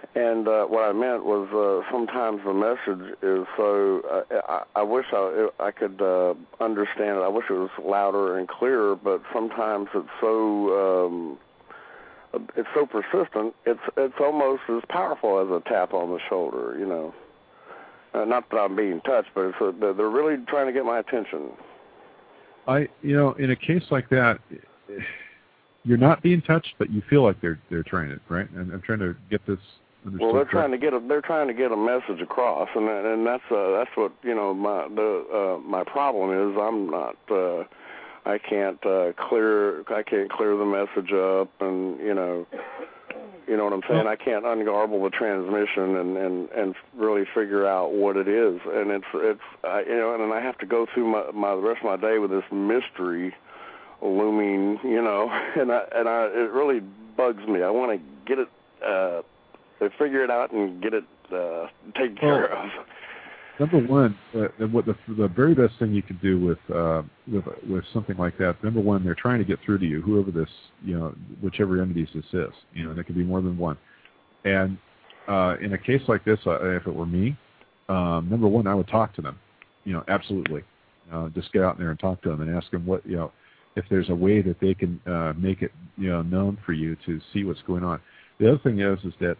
And what I meant was sometimes the message is so. I wish I could understand it. I wish it was louder and clearer, but sometimes it's so persistent. It's almost as powerful as a tap on the shoulder. You know, not that I'm being touched, but they're really trying to get my attention. In a case like that, you're not being touched, but you feel like they're trying it, right? And I'm trying to get this. Well, they're trying to get a message across, and that's what my problem is. I'm not I can't clear the message up, and you know what I'm saying. I can't ungarble the transmission and really figure out what it is, and and I have to go through the rest of my day with this mystery looming, and it really bugs me. I want to get it. Figure it out and get it taken care of. Number one, what the very best thing you can do with something like that. Number one, they're trying to get through to you, whoever this, whichever entities this is. And there could be more than one. And in a case like this, if it were me, number one, I would talk to them. Absolutely. Just get out there and talk to them and ask them what if there's a way that they can make it known for you to see what's going on. The other thing is that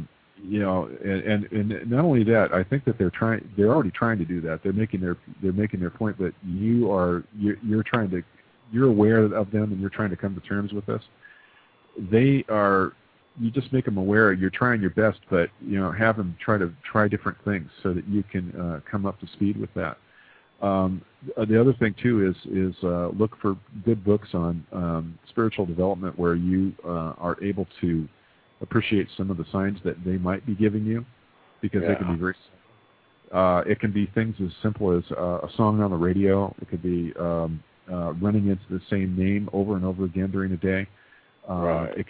and not only that, I think that they're already trying to do that. They're making their point that you're aware of them and you're trying to come to terms with this. You just make them aware. You're trying your best, but have them try different things so that you can come up to speed with that. The other thing too is look for good books on spiritual development where you are able to appreciate some of the signs that they might be giving you, because they can be very it can be things as simple as a song on the radio. It could be running into the same name over and over again during a day. It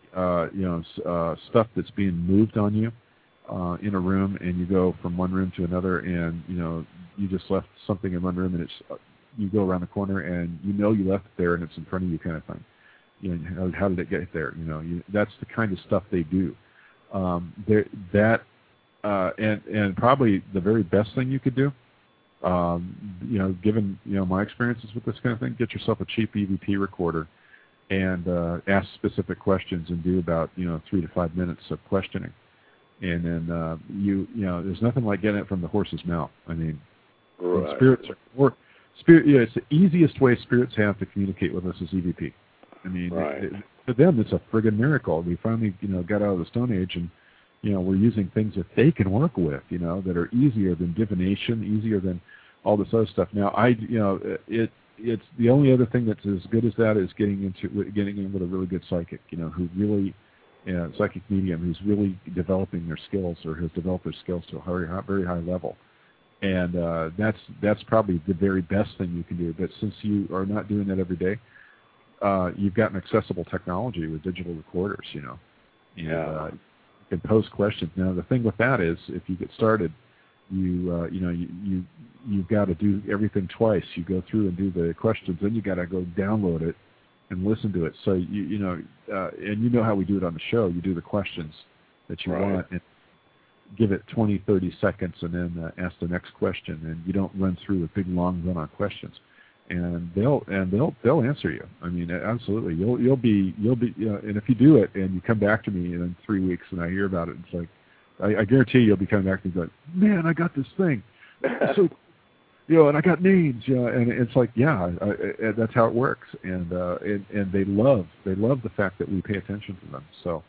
stuff that's being moved on you in a room, and you go from one room to another, and you just left something in one room, and you go around the corner and you left it there and it's in front of you, kind of thing. How did it get there? That's the kind of stuff they do. And probably the very best thing you could do, given my experiences with this kind of thing, get yourself a cheap EVP recorder and ask specific questions and do about 3 to 5 minutes of questioning, and then there's nothing like getting it from the horse's mouth. I mean, spirits are it's the easiest way spirits have to communicate with us is EVP. I mean, for them, it's a friggin' miracle. We finally, got out of the Stone Age, and we're using things that they can work with, that are easier than divination, easier than all this other stuff. Now, it's the only other thing that's as good as that is getting in with a really good psychic, who really, psychic medium who's really developing their skills or has developed their skills to a very high level. And that's probably the very best thing you can do. But since you are not doing that every day, you've got an accessible technology with digital recorders, and you can pose questions. Now, the thing with that is, if you get started, you've got to do everything twice. You go through and do the questions, then you got to go download it and listen to it. So and how we do it on the show. You do the questions that you want and give it 20, 30 seconds, and then ask the next question. And you don't run through a big long run on questions. And they'll answer you. I mean, absolutely. You'll be and if you do it and you come back to me in 3 weeks and I hear about it, it's like I guarantee you'll be coming back to me going, man, I got this thing. So and I got names, and it's like, that's how it works. And they love the fact that we pay attention to them. So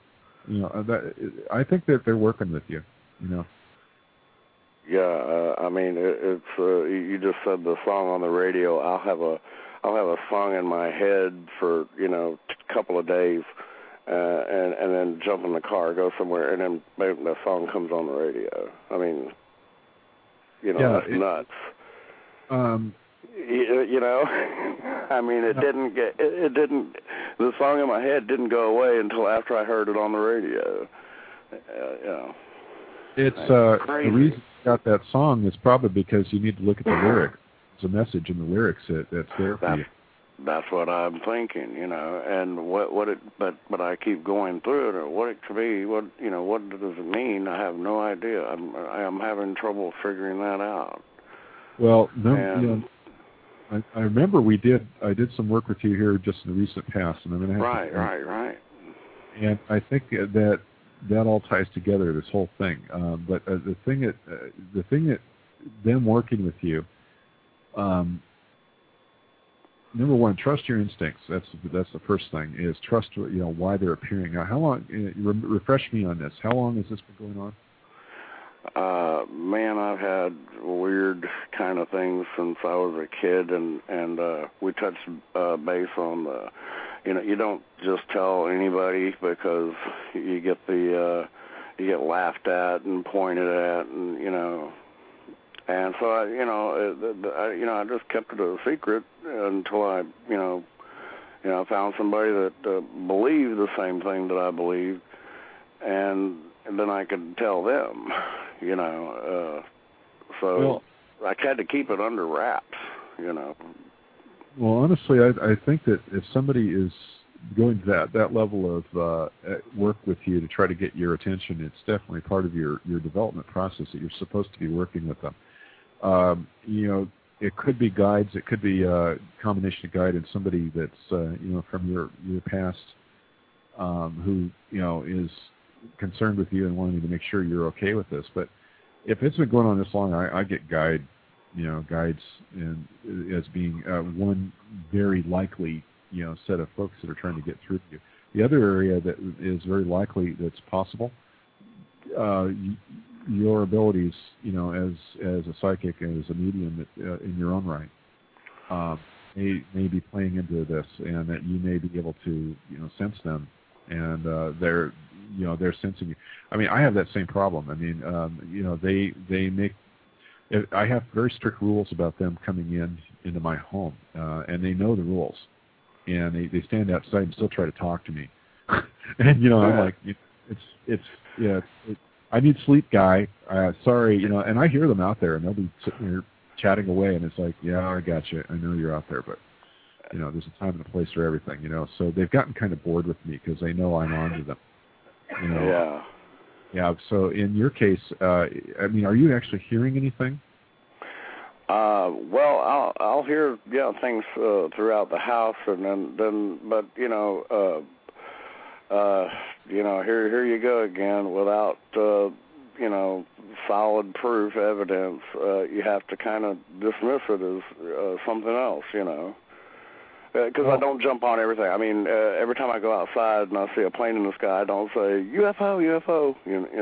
I think that they're working with you. Yeah, I mean, it's you just said the song on the radio. I'll have a song in my head for a couple of days, and then jump in the car, go somewhere, and then maybe the song comes on the radio. I mean, that's nuts. I mean, it didn't. The song in my head didn't go away until after I heard it on the radio. It's the reason you got that song is probably because you need to look at the lyrics. There's a message in the lyrics that's there for you. that's what I'm thinking, you know, and but I keep going through it, or what it could be, what does it mean? I have no idea. I'm having trouble figuring that out. Well, no, I remember I did some work with you here just in the recent past, and I'm going to have right. And I think that all ties together, this whole thing. But the thing that them working with you, number one, trust your instincts. That's the first thing. Is trust why they're appearing. Now, how long? Refresh me on this. How long has this been going on? Man, I've had weird kind of things since I was a kid, and we touched base on the, you don't just tell anybody because you get you get laughed at and pointed at, and and so I just kept it a secret until I found somebody that believed the same thing that I believed, and then I could tell them, so I had to keep it under wraps, Well, honestly, I think that if somebody is going to that level of work with you to try to get your attention, it's definitely part of your development process that you're supposed to be working with them. It could be guides, it could be a combination of guide and somebody that's from your past who is concerned with you and wanting to make sure you're okay with this. But if it's been going on this long, I get guides and as being one very likely set of folks that are trying to get through to you. The other area that is very likely that's possible, your abilities, as a psychic and as a medium in your own right, may be playing into this, and that you may be able to sense them, and they're sensing you. I mean, I have that same problem. I mean, they make. I have very strict rules about them coming into my home, and they know the rules, and they stand outside and still try to talk to me. And I'm like, I need sleep, guy. Sorry, and I hear them out there, and they'll be sitting here chatting away, and it's like, yeah, I got you. I know you're out there, but there's a time and a place for everything. So they've gotten kind of bored with me because they know I'm on to them. Yeah. Yeah. So in your case, are you actually hearing anything? Well, I'll hear things throughout the house, and then but here you go again without solid proof, evidence. You have to kind of dismiss it as something else, because I don't jump on everything. I mean, every time I go outside and I see a plane in the sky, I don't say UFO.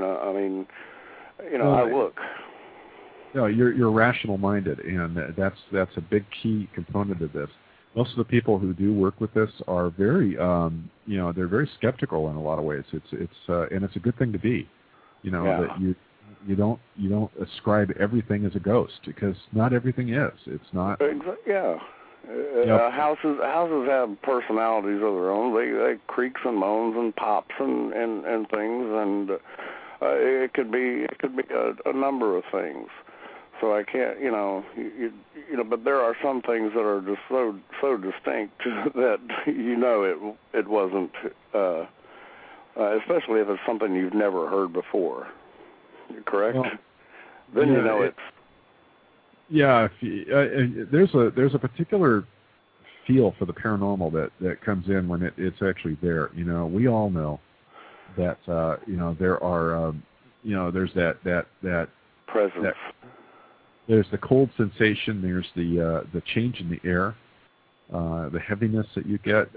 I look. No, you're rational minded, and that's a big key component of this. Most of the people who do work with this are very, they're very skeptical in a lot of ways. And it's a good thing to be, that you don't ascribe everything as a ghost, because not everything is. It's not. Yeah. Houses have personalities of their own. They creaks and moans and pops and things, and it could be a number of things. So I can't, but there are some things that are just so distinct that it wasn't, especially if it's something you've never heard before. Correct? Well, then it's. Yeah, there's a particular feel for the paranormal that comes in when it's actually there. We all know that there are there's that presence. There's the cold sensation. There's the change in the air, the heaviness that you get.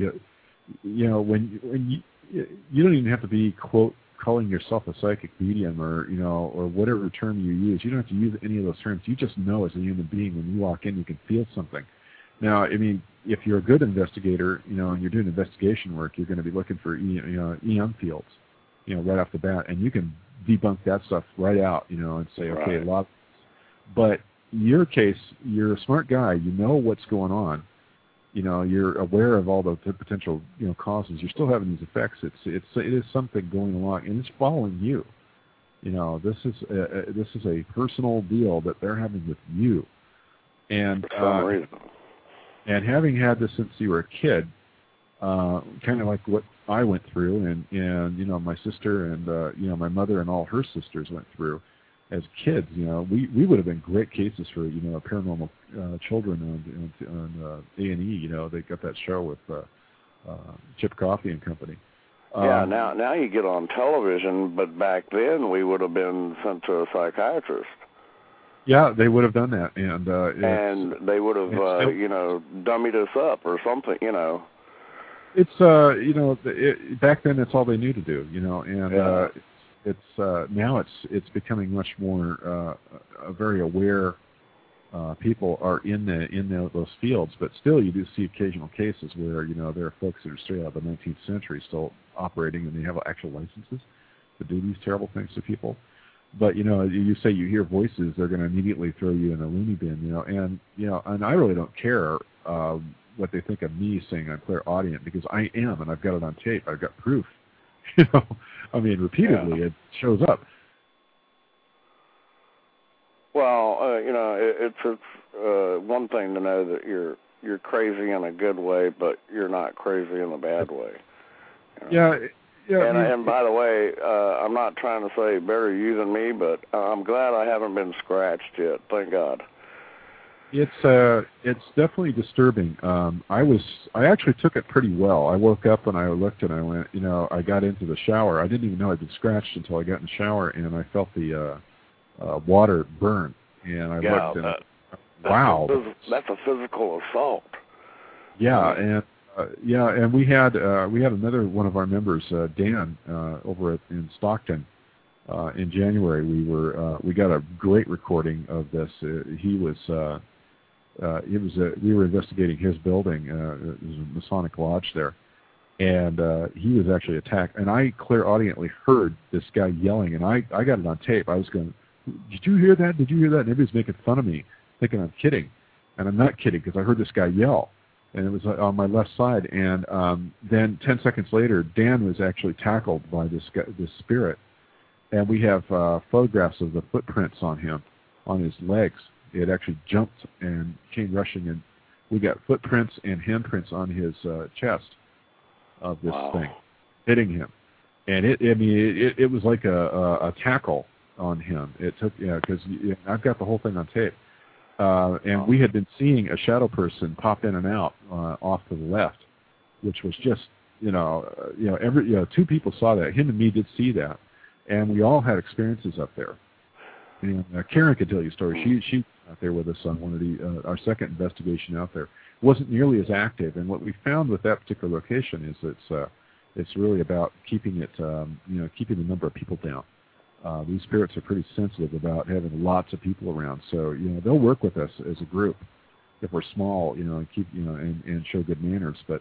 When you don't even have to be quote calling yourself a psychic medium or whatever term you use. You don't have to use any of those terms. You just know as a human being when you walk in, you can feel something. Now, I mean, if you're a good investigator, and you're doing investigation work, you're going to be looking for EM fields, right off the bat, and you can debunk that stuff right out, and say, okay, right. But in your case, you're a smart guy. You know what's going on. You're aware of all the potential, causes. You're still having these effects. It is something going along, and it's following you. This is a personal deal that they're having with you. And for some reason. And having had this since you were a kid, kind of like what I went through, and you know, my sister and you know, my mother and all her sisters went through as kids. You know, we would have been great cases for, you know, Paranormal Children on A&E. You know, they got that show with Chip Coffey and Company. Yeah, now you get on television, but back then we would have been sent to a psychiatrist. Yeah, they would have done that, and they would have, you know, dummied us up or something, you know. It's you know, back then that's all they knew to do, you know, and it's now it's becoming much more very aware. People are in those fields, but still you do see occasional cases where, you know, there are folks that are straight out of the 19th century still operating, and they have actual licenses to do these terrible things to people. But, you know, you say you hear voices, they're going to immediately throw you in a loony bin, you know, and I really don't care what they think of me saying I'm clairaudient, because I am, and I've got it on tape. I've got proof. You know, I mean, repeatedly it shows up. Well, you know, it's one thing to know that you're crazy in a good way, but you're not crazy in a bad way. You know? Yeah. And by the way, I'm not trying to say better you than me, but I'm glad I haven't been scratched yet. Thank God. It's definitely disturbing. I actually took it pretty well. I woke up and I looked and I went, you know, I got into the shower. I didn't even know I'd been scratched until I got in the shower, and I felt the water burn, and I looked and wow, that's a physical assault. Yeah, and we had another one of our members, Dan, over in Stockton. In January, we got a great recording of this. We were investigating his building. It was a Masonic lodge there, and he was actually attacked. And I clairaudiently heard this guy yelling, and I got it on tape. I was going, "Did you hear that? Did you hear that?" And everybody's making fun of me, thinking I'm kidding, and I'm not kidding, because I heard this guy yell, and it was on my left side. And then 10 seconds later, Dan was actually tackled by this spirit. And we have photographs of the footprints on him, on his legs. It actually jumped and came rushing, and we got footprints and handprints on his chest of this thing, hitting him. And it was like a tackle on him. It took, because I've got the whole thing on tape. And we had been seeing a shadow person pop in and out off to the left, which was just, two people saw that. Him and me did see that. And we all had experiences up there. And Karen could tell you a story. She was out there with us on one of our second investigation out there. It wasn't nearly as active. And what we found with that particular location is it's really about keeping it, keeping the number of people down. These spirits are pretty sensitive about having lots of people around. So they'll work with us as a group if we're small, and keep and show good manners. But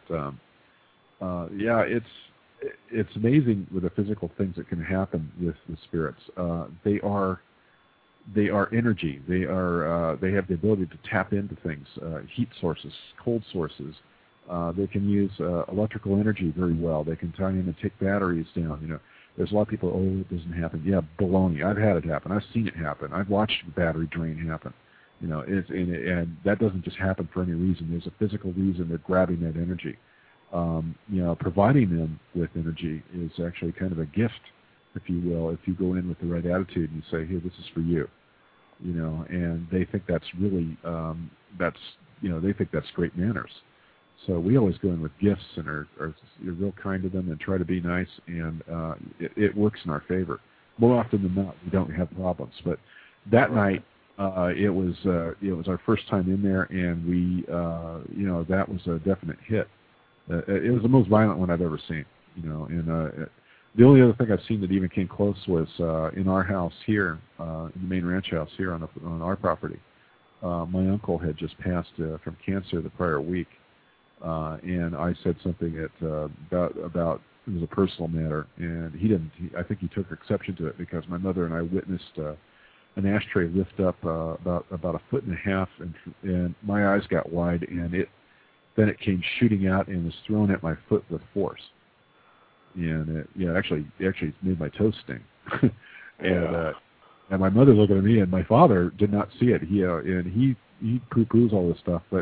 it's amazing with the physical things that can happen with the spirits. They are energy. They have the ability to tap into things, heat sources, cold sources. They can use electrical energy very well. They can tie in and take batteries down. There's a lot of people, it doesn't happen. Yeah, baloney. I've had it happen. I've seen it happen. I've watched the battery drain happen. And that doesn't just happen for any reason. There's a physical reason they're grabbing that energy. Providing them with energy is actually kind of a gift, if you will, if you go in with the right attitude and you say, "Here, this is for you," and they think that's really, they think that's great manners. So we always go in with gifts and are real kind to them and try to be nice, and it works in our favor. More often than not, we don't have problems. But that night, it was our first time in there, and we, that was a definite hit. It was the most violent one I've ever seen, and the only other thing I've seen that even came close was in our house here, in the main ranch house here on our property. My uncle had just passed from cancer the prior week, and I said something about it was a personal matter, and he didn't. I think he took exception to it because my mother and I witnessed an ashtray lift up about 1.5 feet, and my eyes got wide, and then it came shooting out and was thrown at my foot with force. And it actually made my toes sting. And my mother looked at me, and my father did not see it. He poo-poos all this stuff, but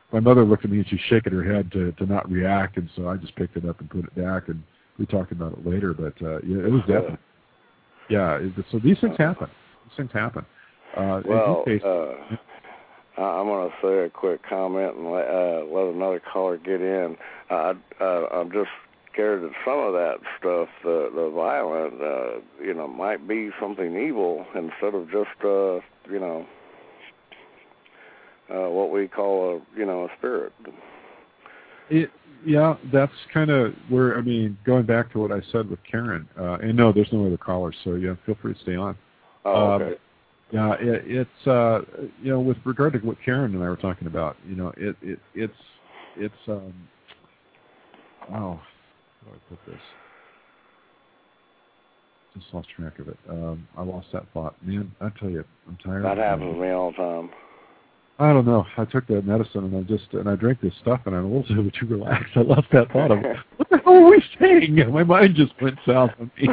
my mother looked at me and she's shaking her head to not react, and so I just picked it up and put it back, and we talked about it later. But yeah, it was definitely. Yeah, so these things happen. These things happen. Well, I'm going to say a quick comment and let another caller get in. I'm just scared that some of that stuff, the violent, might be something evil instead of just, what we call a spirit. Yeah, that's kind of where, going back to what I said with Karen, and no, there's no other callers, so yeah, feel free to stay on. Oh, okay. Yeah, it's with regard to what Karen and I were talking about, it's how do I put this? Just lost track of it. I lost that thought. Man, I tell you, I'm tired. That happens to me all the time. I don't know. I took that medicine and I drank this stuff and I'm a little bit too relaxed. I lost that thought of what the hell are we saying? My mind just went south on me.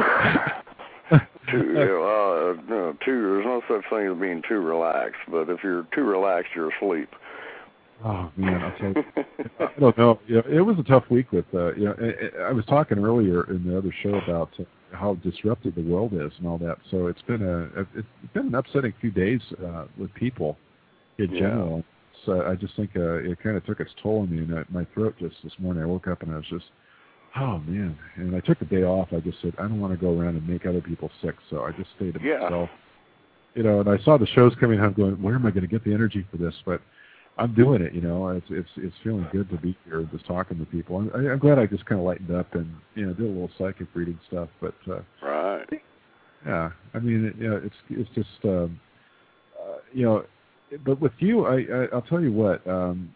There's no such thing as being too relaxed, but if you're too relaxed, you're asleep. Oh man, I'll tell you. I don't know. It was a tough week with. I was talking earlier in the other show about how disrupted the world is and all that. So it's been an upsetting few days with people in general. So I just think it kind of took its toll on me. And my throat just this morning, I woke up and I was just, oh man. And I took the day off. I just said I don't want to go around and make other people sick. So I just stayed to myself. And I saw the shows coming out going, where am I going to get the energy for this? But I'm doing it, It's feeling good to be here, just talking to people. I'm glad I just kind of lightened up and did a little psychic reading stuff. But right, yeah, it's just But with you, I'll tell you what. I'm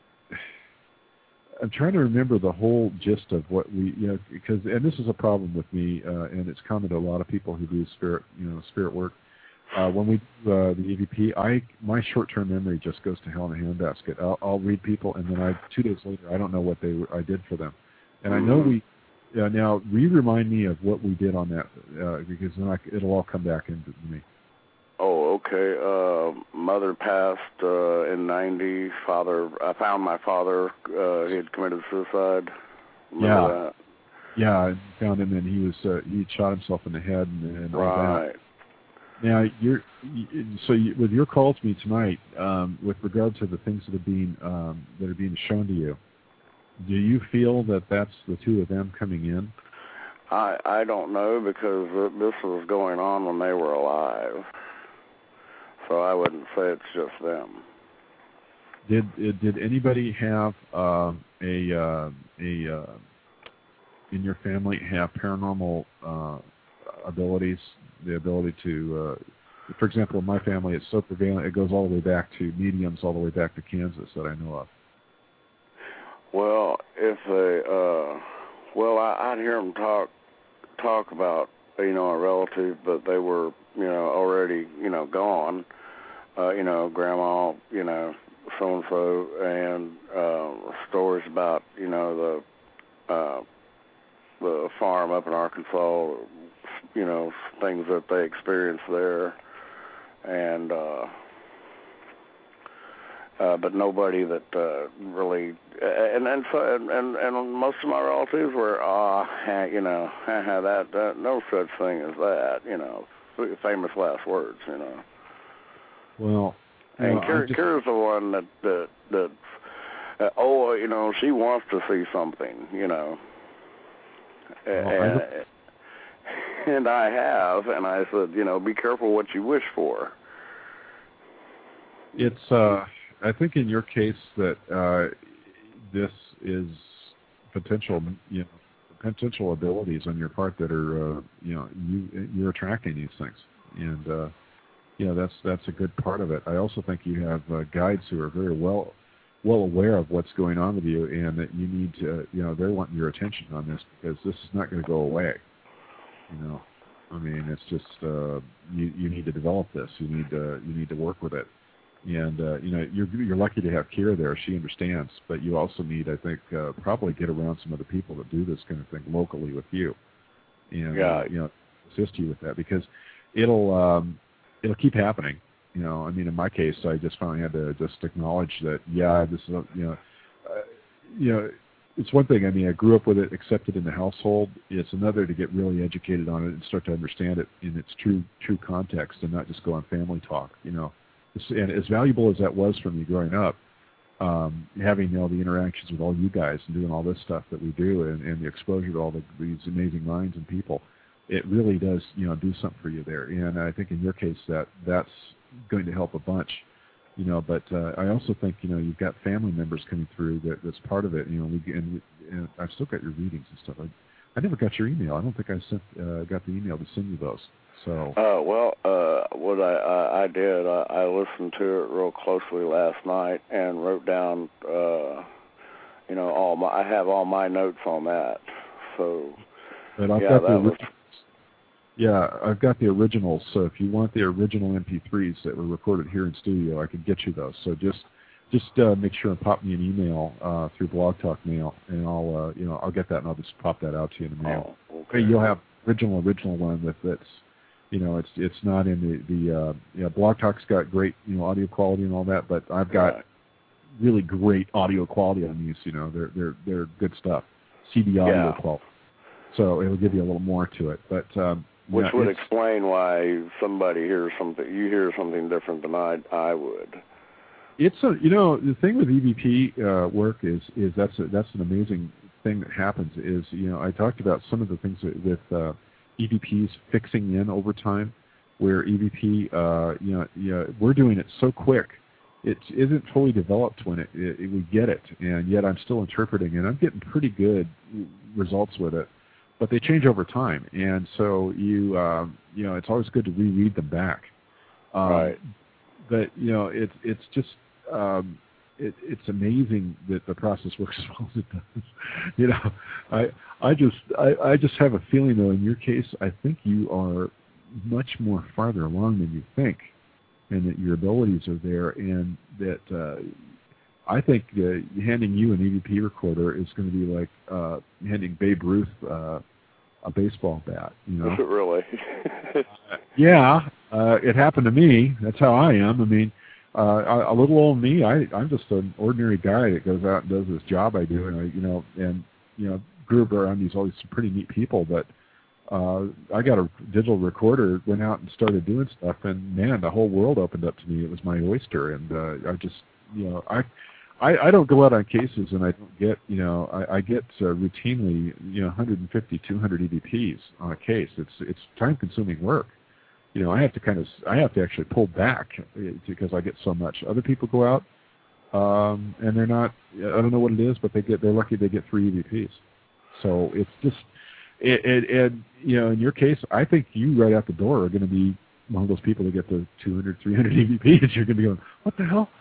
trying to remember the whole gist of what we, because this is a problem with me, and it's common to a lot of people who do spirit work. When we do the EVP, my short-term memory just goes to hell in a handbasket. I'll read people, and then 2 days later, I don't know what I did for them. And I know now remind me of what we did on that, because then it'll all come back into me. Oh, okay. Mother passed in 90. I found my father. He had committed suicide. Remember that? Yeah, I found him, and he shot himself in the head and all right. that. Now, with your call to me tonight, with regard to the things that are being shown to you, do you feel that that's the two of them coming in? I don't know, because this was going on when they were alive, so I wouldn't say it's just them. Did anybody have in your family have paranormal abilities? The ability to, for example, in my family, it's so prevalent, it goes all the way back to mediums, all the way back to Kansas that I know of. Well, if they, I'd hear them talk about, a relative, but they were, already, gone, grandma, so-and-so, and stories about, the farm up in Arkansas, things that they experienced there, and but nobody that really, and most of my relatives were, that no such thing as that, famous last words, Well, and Kira's the one that she wants to see something, and I have, and I said, be careful what you wish for. It's, I think in your case that this is potential abilities on your part that are, you're attracting these things, and that's a good part of it. I also think you have guides who are very well aware of what's going on with you, and that you need to, they're wanting your attention on this, because this is not going to go away. It's just you need to develop this. You need to work with it, and you're lucky to have Kira there. She understands, but you also need, I think, probably get around some other people that do this kind of thing locally with you, and assist you with that, because it'll keep happening. You know, I mean, in my case, I just finally had to just acknowledge that, yeah, this is, it's one thing. I mean, I grew up with it, accepted in the household. It's another to get really educated on it and start to understand it in its true context, and not just go on family talk. You know, and as valuable as that was for me growing up, having the interactions with all you guys and doing all this stuff that we do, and the exposure to all these amazing minds and people, it really does do something for you there. And I think in your case that's going to help a bunch. But I also think you've got family members coming through that's part of it. And I've still got your readings and stuff. I never got your email. I don't think I got the email to send you those. So. What I did, I listened to it real closely last night and wrote down, I have all my notes on that. So. But I've got the originals, so if you want the original MP3s that were recorded here in studio, I could get you those. So just make sure and pop me an email through Blog Talk Mail, and I'll get that, and I'll just pop that out to you in the mail. Oh, okay. You'll have original one that's it's not in the Blog Talk's got great audio quality and all that, but I've got really great audio quality on these. They're good stuff, CD audio quality. So it'll give you a little more to it, but. Which would explain why somebody hears something. You hear something different than I would. It's the thing with EVP work is that's an amazing thing that happens. Is I talked about some of the things with EVPs fixing in over time, where EVP we're doing it so quick, it isn't fully developed when we get it, and yet I'm still interpreting, and I'm getting pretty good results with it. But they change over time, and so it's always good to reread them back. Right. But it's just it's amazing that the process works as well as it does. I just have a feeling though in your case, I think you are much more farther along than you think, and that your abilities are there, and that. I think handing you an EVP recorder is going to be like handing Babe Ruth a baseball bat. Is it really? Yeah, it happened to me. That's how I am. I mean, a little old me. I'm just an ordinary guy that goes out and does this job I do, and grew up around all these pretty neat people. But I got a digital recorder, went out and started doing stuff, and man, the whole world opened up to me. It was my oyster, and I just I don't go out on cases, and I don't get, I get routinely, 150, 200 EVPs on a case. It's time-consuming work. I have to actually pull back because I get so much. Other people go out, and they're not. I don't know what it is, but they're lucky they get 3 EVPs. So it's just, in your case, I think you right out the door are going to be one of those people that get the 200, 300 EVPs. You're going to be going, what the hell?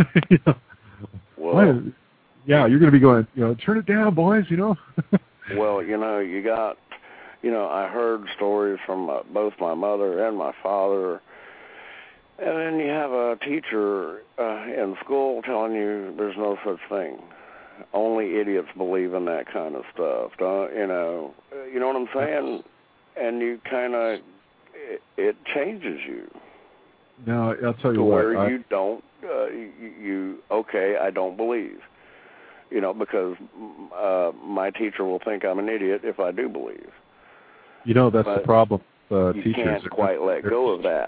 Well, yeah, you're going to be going, turn it down, boys, Well, you got, I heard stories from both my mother and my father, and then you have a teacher in school telling you there's no such thing. Only idiots believe in that kind of stuff. You know what I'm saying? And you kind of, it changes you. No, I'll tell you to what. Where you don't, I don't believe. Because my teacher will think I'm an idiot if I do believe. That's the problem. You teachers can't quite let go of that.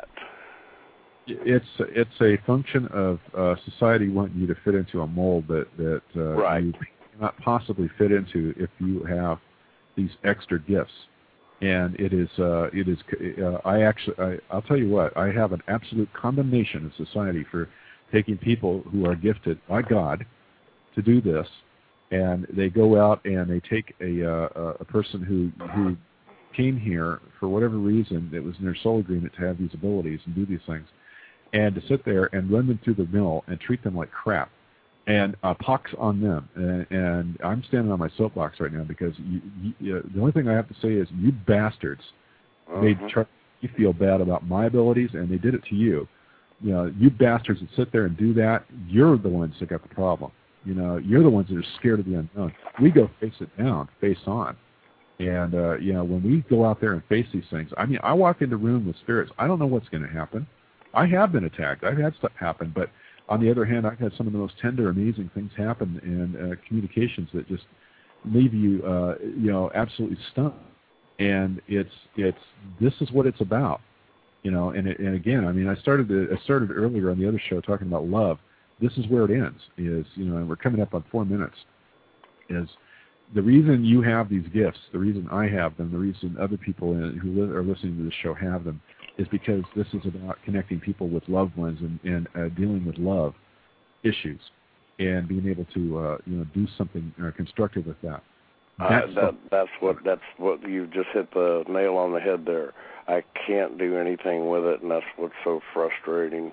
It's a function of society wanting you to fit into a mold that you cannot possibly fit into if you have these extra gifts. And I'll tell you what, I have an absolute condemnation of society for taking people who are gifted by God to do this, and they go out and they take a person who came here for whatever reason, it was in their soul agreement to have these abilities and do these things, and to sit there and run them through the mill and treat them like crap. And pox on them. And I'm standing on my soapbox right now because the only thing I have to say is you bastards made you feel bad about my abilities, and they did it to you. You bastards that sit there and do that, you're the ones that got the problem. You're the ones that are scared of the unknown. We go face it down, face on. And, when we go out there and face these things, I mean, I walk into a room with spirits. I don't know what's going to happen. I have been attacked. I've had stuff happen, but on the other hand, I've had some of the most tender, amazing things happen, and communications that just leave you, absolutely stunned. And it's this is what it's about, And again, I mean, I started earlier on the other show talking about love. This is where it ends. And we're coming up on 4 minutes. Is the reason you have these gifts, the reason I have them, the reason other people who are listening to this show have them, is because this is about connecting people with loved ones and dealing with love issues and being able to do something constructive with that. That's what you just hit the nail on the head there. I can't do anything with it, and that's what's so frustrating.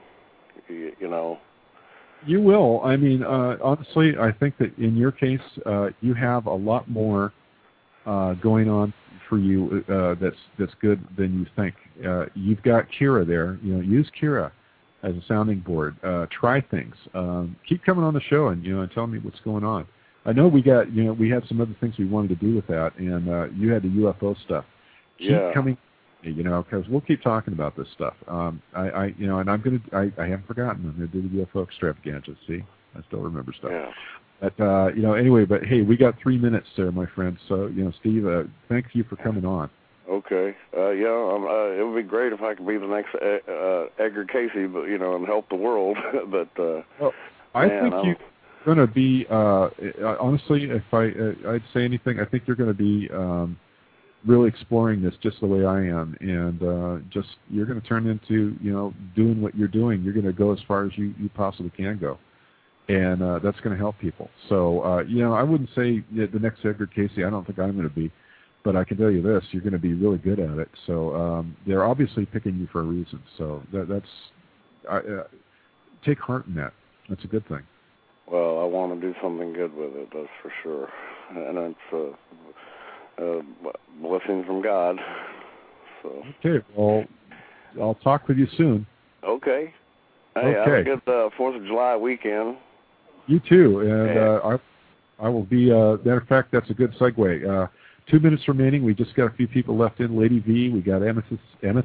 You will. I mean, honestly, I think that in your case, you have a lot more going on for you that's good than you think. You've got Kira there. Use Kira as a sounding board. Try things. Keep coming on the show and tell me what's going on. I know we had some other things we wanted to do with that, and you had the UFO stuff. Keep coming. Because we'll keep talking about this stuff. And I haven't forgotten. I'm going to do the UFO extravaganza. See, I still remember stuff. Yeah. But anyway. But hey, we got 3 minutes there, my friend. So Steve, thank you for coming on. Okay. It would be great if I could be the next Edgar Casey, but and help the world. But I think you're going to be. Honestly, if I'd say anything, I think you're going to be. Really exploring this just the way I am, and you're going to turn into doing what you're doing. You're going to go as far as you possibly can go, and that's going to help people. So I wouldn't say the next Edgar Casey. I don't think I'm going to be, but I can tell you this: you're going to be really good at it. So they're obviously picking you for a reason. So take heart in that. That's a good thing. Well, I want to do something good with it. That's for sure, and it's. Blessing from God. So. Okay, well, I'll talk with you soon. Okay. Hey, have a good 4th of July weekend. You too, and I will be. Matter of fact, that's a good segue. 2 minutes remaining. We just got a few people left in. Lady V. We got Amethyst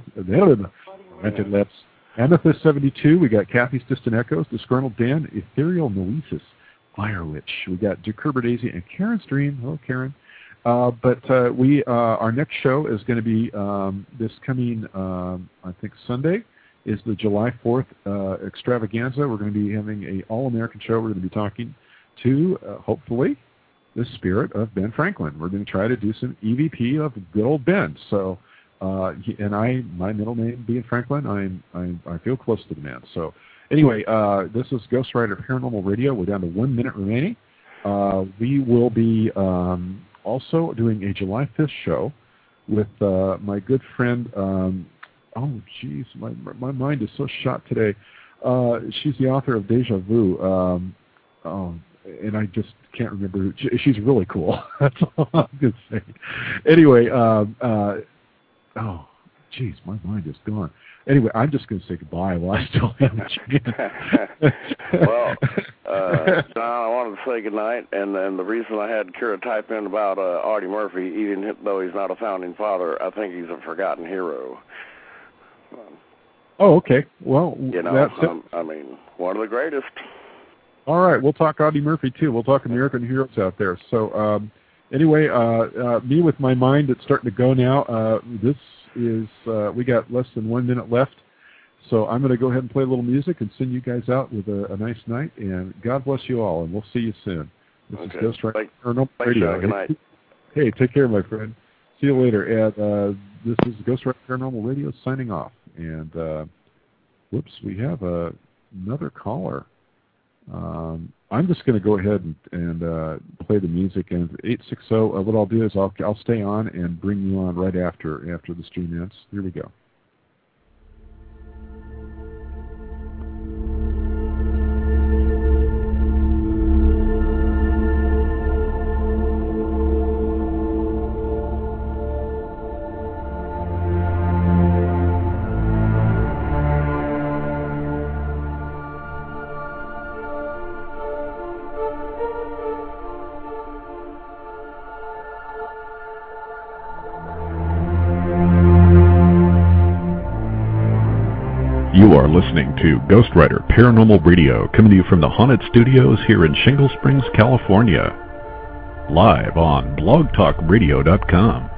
72. We got Kathy's Distant Echoes. Disgruntled Dan. Ethereal Noesis. Fire Witch. We got Duke Herbert Daisy and Karen's Dream. Hello, Karen. But our next show is going to be this coming, I think Sunday, is the July 4th extravaganza. We're going to be having an all-American show. We're going to be talking to, hopefully, the spirit of Ben Franklin. We're going to try to do some EVP of good old Ben. So, my middle name being Franklin, I feel close to the man. So, anyway, this is Ghost Rider Paranormal Radio. We're down to 1 minute remaining. We will be... also doing a July 5th show with my good friend, my mind is so shot today. She's the author of Deja Vu, and I just can't remember. She's really cool. That's all I'm going to say. Anyway, my mind is gone. Anyway, I'm just going to say goodbye while I still have a chance. Well, John, I wanted to say goodnight, and the reason I had Kira type in about Audie Murphy, even though he's not a founding father, I think he's a forgotten hero. Oh, okay. Well, I mean, one of the greatest. All right, we'll talk Audie Murphy, too. We'll talk American heroes out there. So, anyway, me with my mind that's starting to go now, this is we got less than 1 minute left, so I'm going to go ahead and play a little music and send you guys out with a nice night, and God bless you all, and we'll see you soon. This is Ghost Rider Paranormal Radio. Good night. Hey, take care, my friend. See you later. And this is Ghost Rider Paranormal Radio signing off. And we have another caller. I'm just going to go ahead and play the music. And 860. What I'll do is I'll stay on and bring you on right after the stream ends. Here we go. are listening to Ghost Rider Paranormal Radio, coming to you from the Haunted Studios here in Shingle Springs, California. Live on blogtalkradio.com.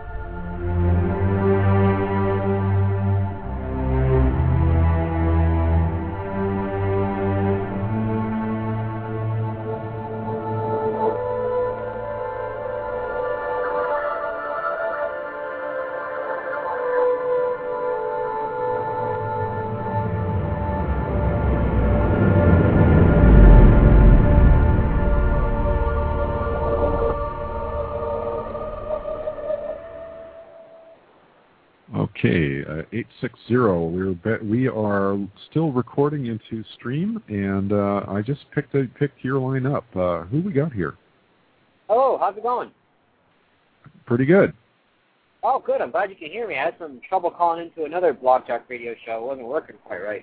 Okay, 860. We are still recording into stream, and I just picked your line up. Who we got here? Hello, how's it going? Pretty good. Oh, good. I'm glad you can hear me. I had some trouble calling into another Blog Talk Radio show. It wasn't working quite right.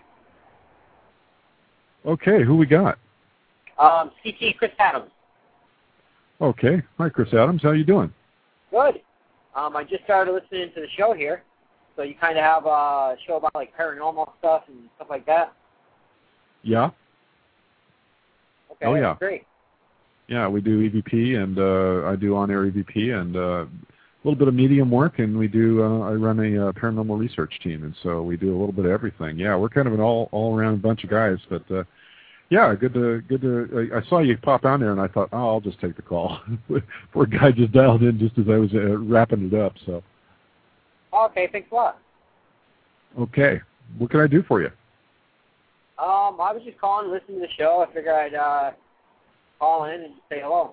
Okay, who we got? CT Chris Adams. Okay, hi Chris Adams. How you doing? Good. I just started listening to the show here. So you kind of have a show about like paranormal stuff and stuff like that? Yeah. Okay, oh, yeah. That's great. Yeah, we do EVP, and I do on-air EVP, and a little bit of medium work, and we do. I run a paranormal research team, and so we do a little bit of everything. Yeah, we're kind of an all-around bunch of guys, but yeah, good to. I saw you pop on there, and I thought, oh, I'll just take the call. Poor guy just dialed in just as I was wrapping it up. So. Okay, thanks a lot. Okay, what can I do for you? I was just calling, listening to the show. I figured I'd call in and say hello.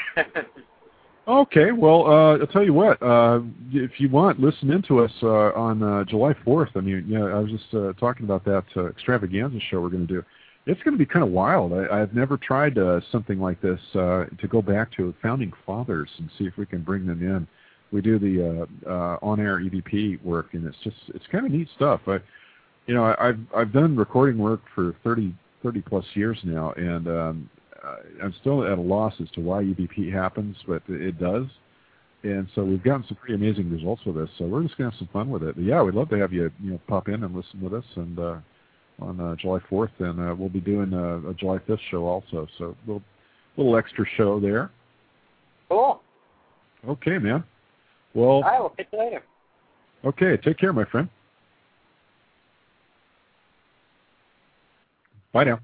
Okay, well, I'll tell you what. If you want, listen in to us on July 4th. I mean, yeah, I was just talking about that extravaganza show we're going to do. It's going to be kind of wild. I've never tried something like this to go back to founding fathers and see if we can bring them in. We do the on-air EVP work, and it's kind of neat stuff. I've done recording work for 30 plus years now, and I'm still at a loss as to why EVP happens, but it does. And so we've gotten some pretty amazing results with this. So we're just going to have some fun with it. But yeah, we'd love to have you pop in and listen with us, and on July 4th, and we'll be doing a July 5th show also. So a little extra show there. Cool. Okay, man. Well, all right, we'll catch you later. Okay, take care, my friend. Bye now.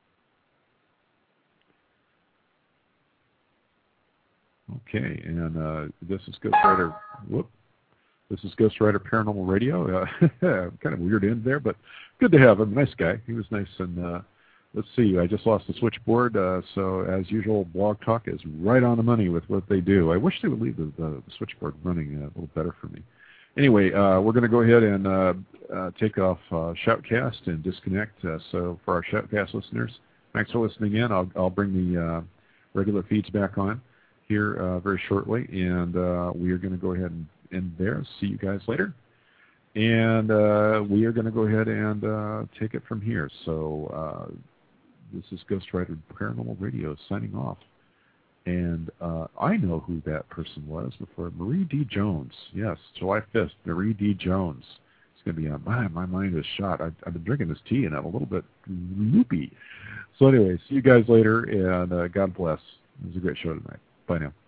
Okay, and this is Ghost Rider. This is Ghost Rider Paranormal Radio. Kind of weird end there, but good to have him. Nice guy. He was nice, and let's see. I just lost the switchboard, so as usual, Blog Talk is right on the money with what they do. I wish they would leave the switchboard running a little better for me. Anyway, we're going to go ahead and take off Shoutcast and disconnect. So for our Shoutcast listeners, thanks for listening in. I'll bring the regular feeds back on here very shortly, and we are going to go ahead and end there. See you guys later. And we are going to go ahead and take it from here. So this is Ghost Rider Paranormal Radio signing off. And I know who that person was before. Marie D. Jones. Yes, July 5th, Marie D. Jones. It's going to be on my mind is shot. I've been drinking this tea, and I'm a little bit loopy. So anyway, see you guys later, and God bless. It was a great show tonight. Bye now.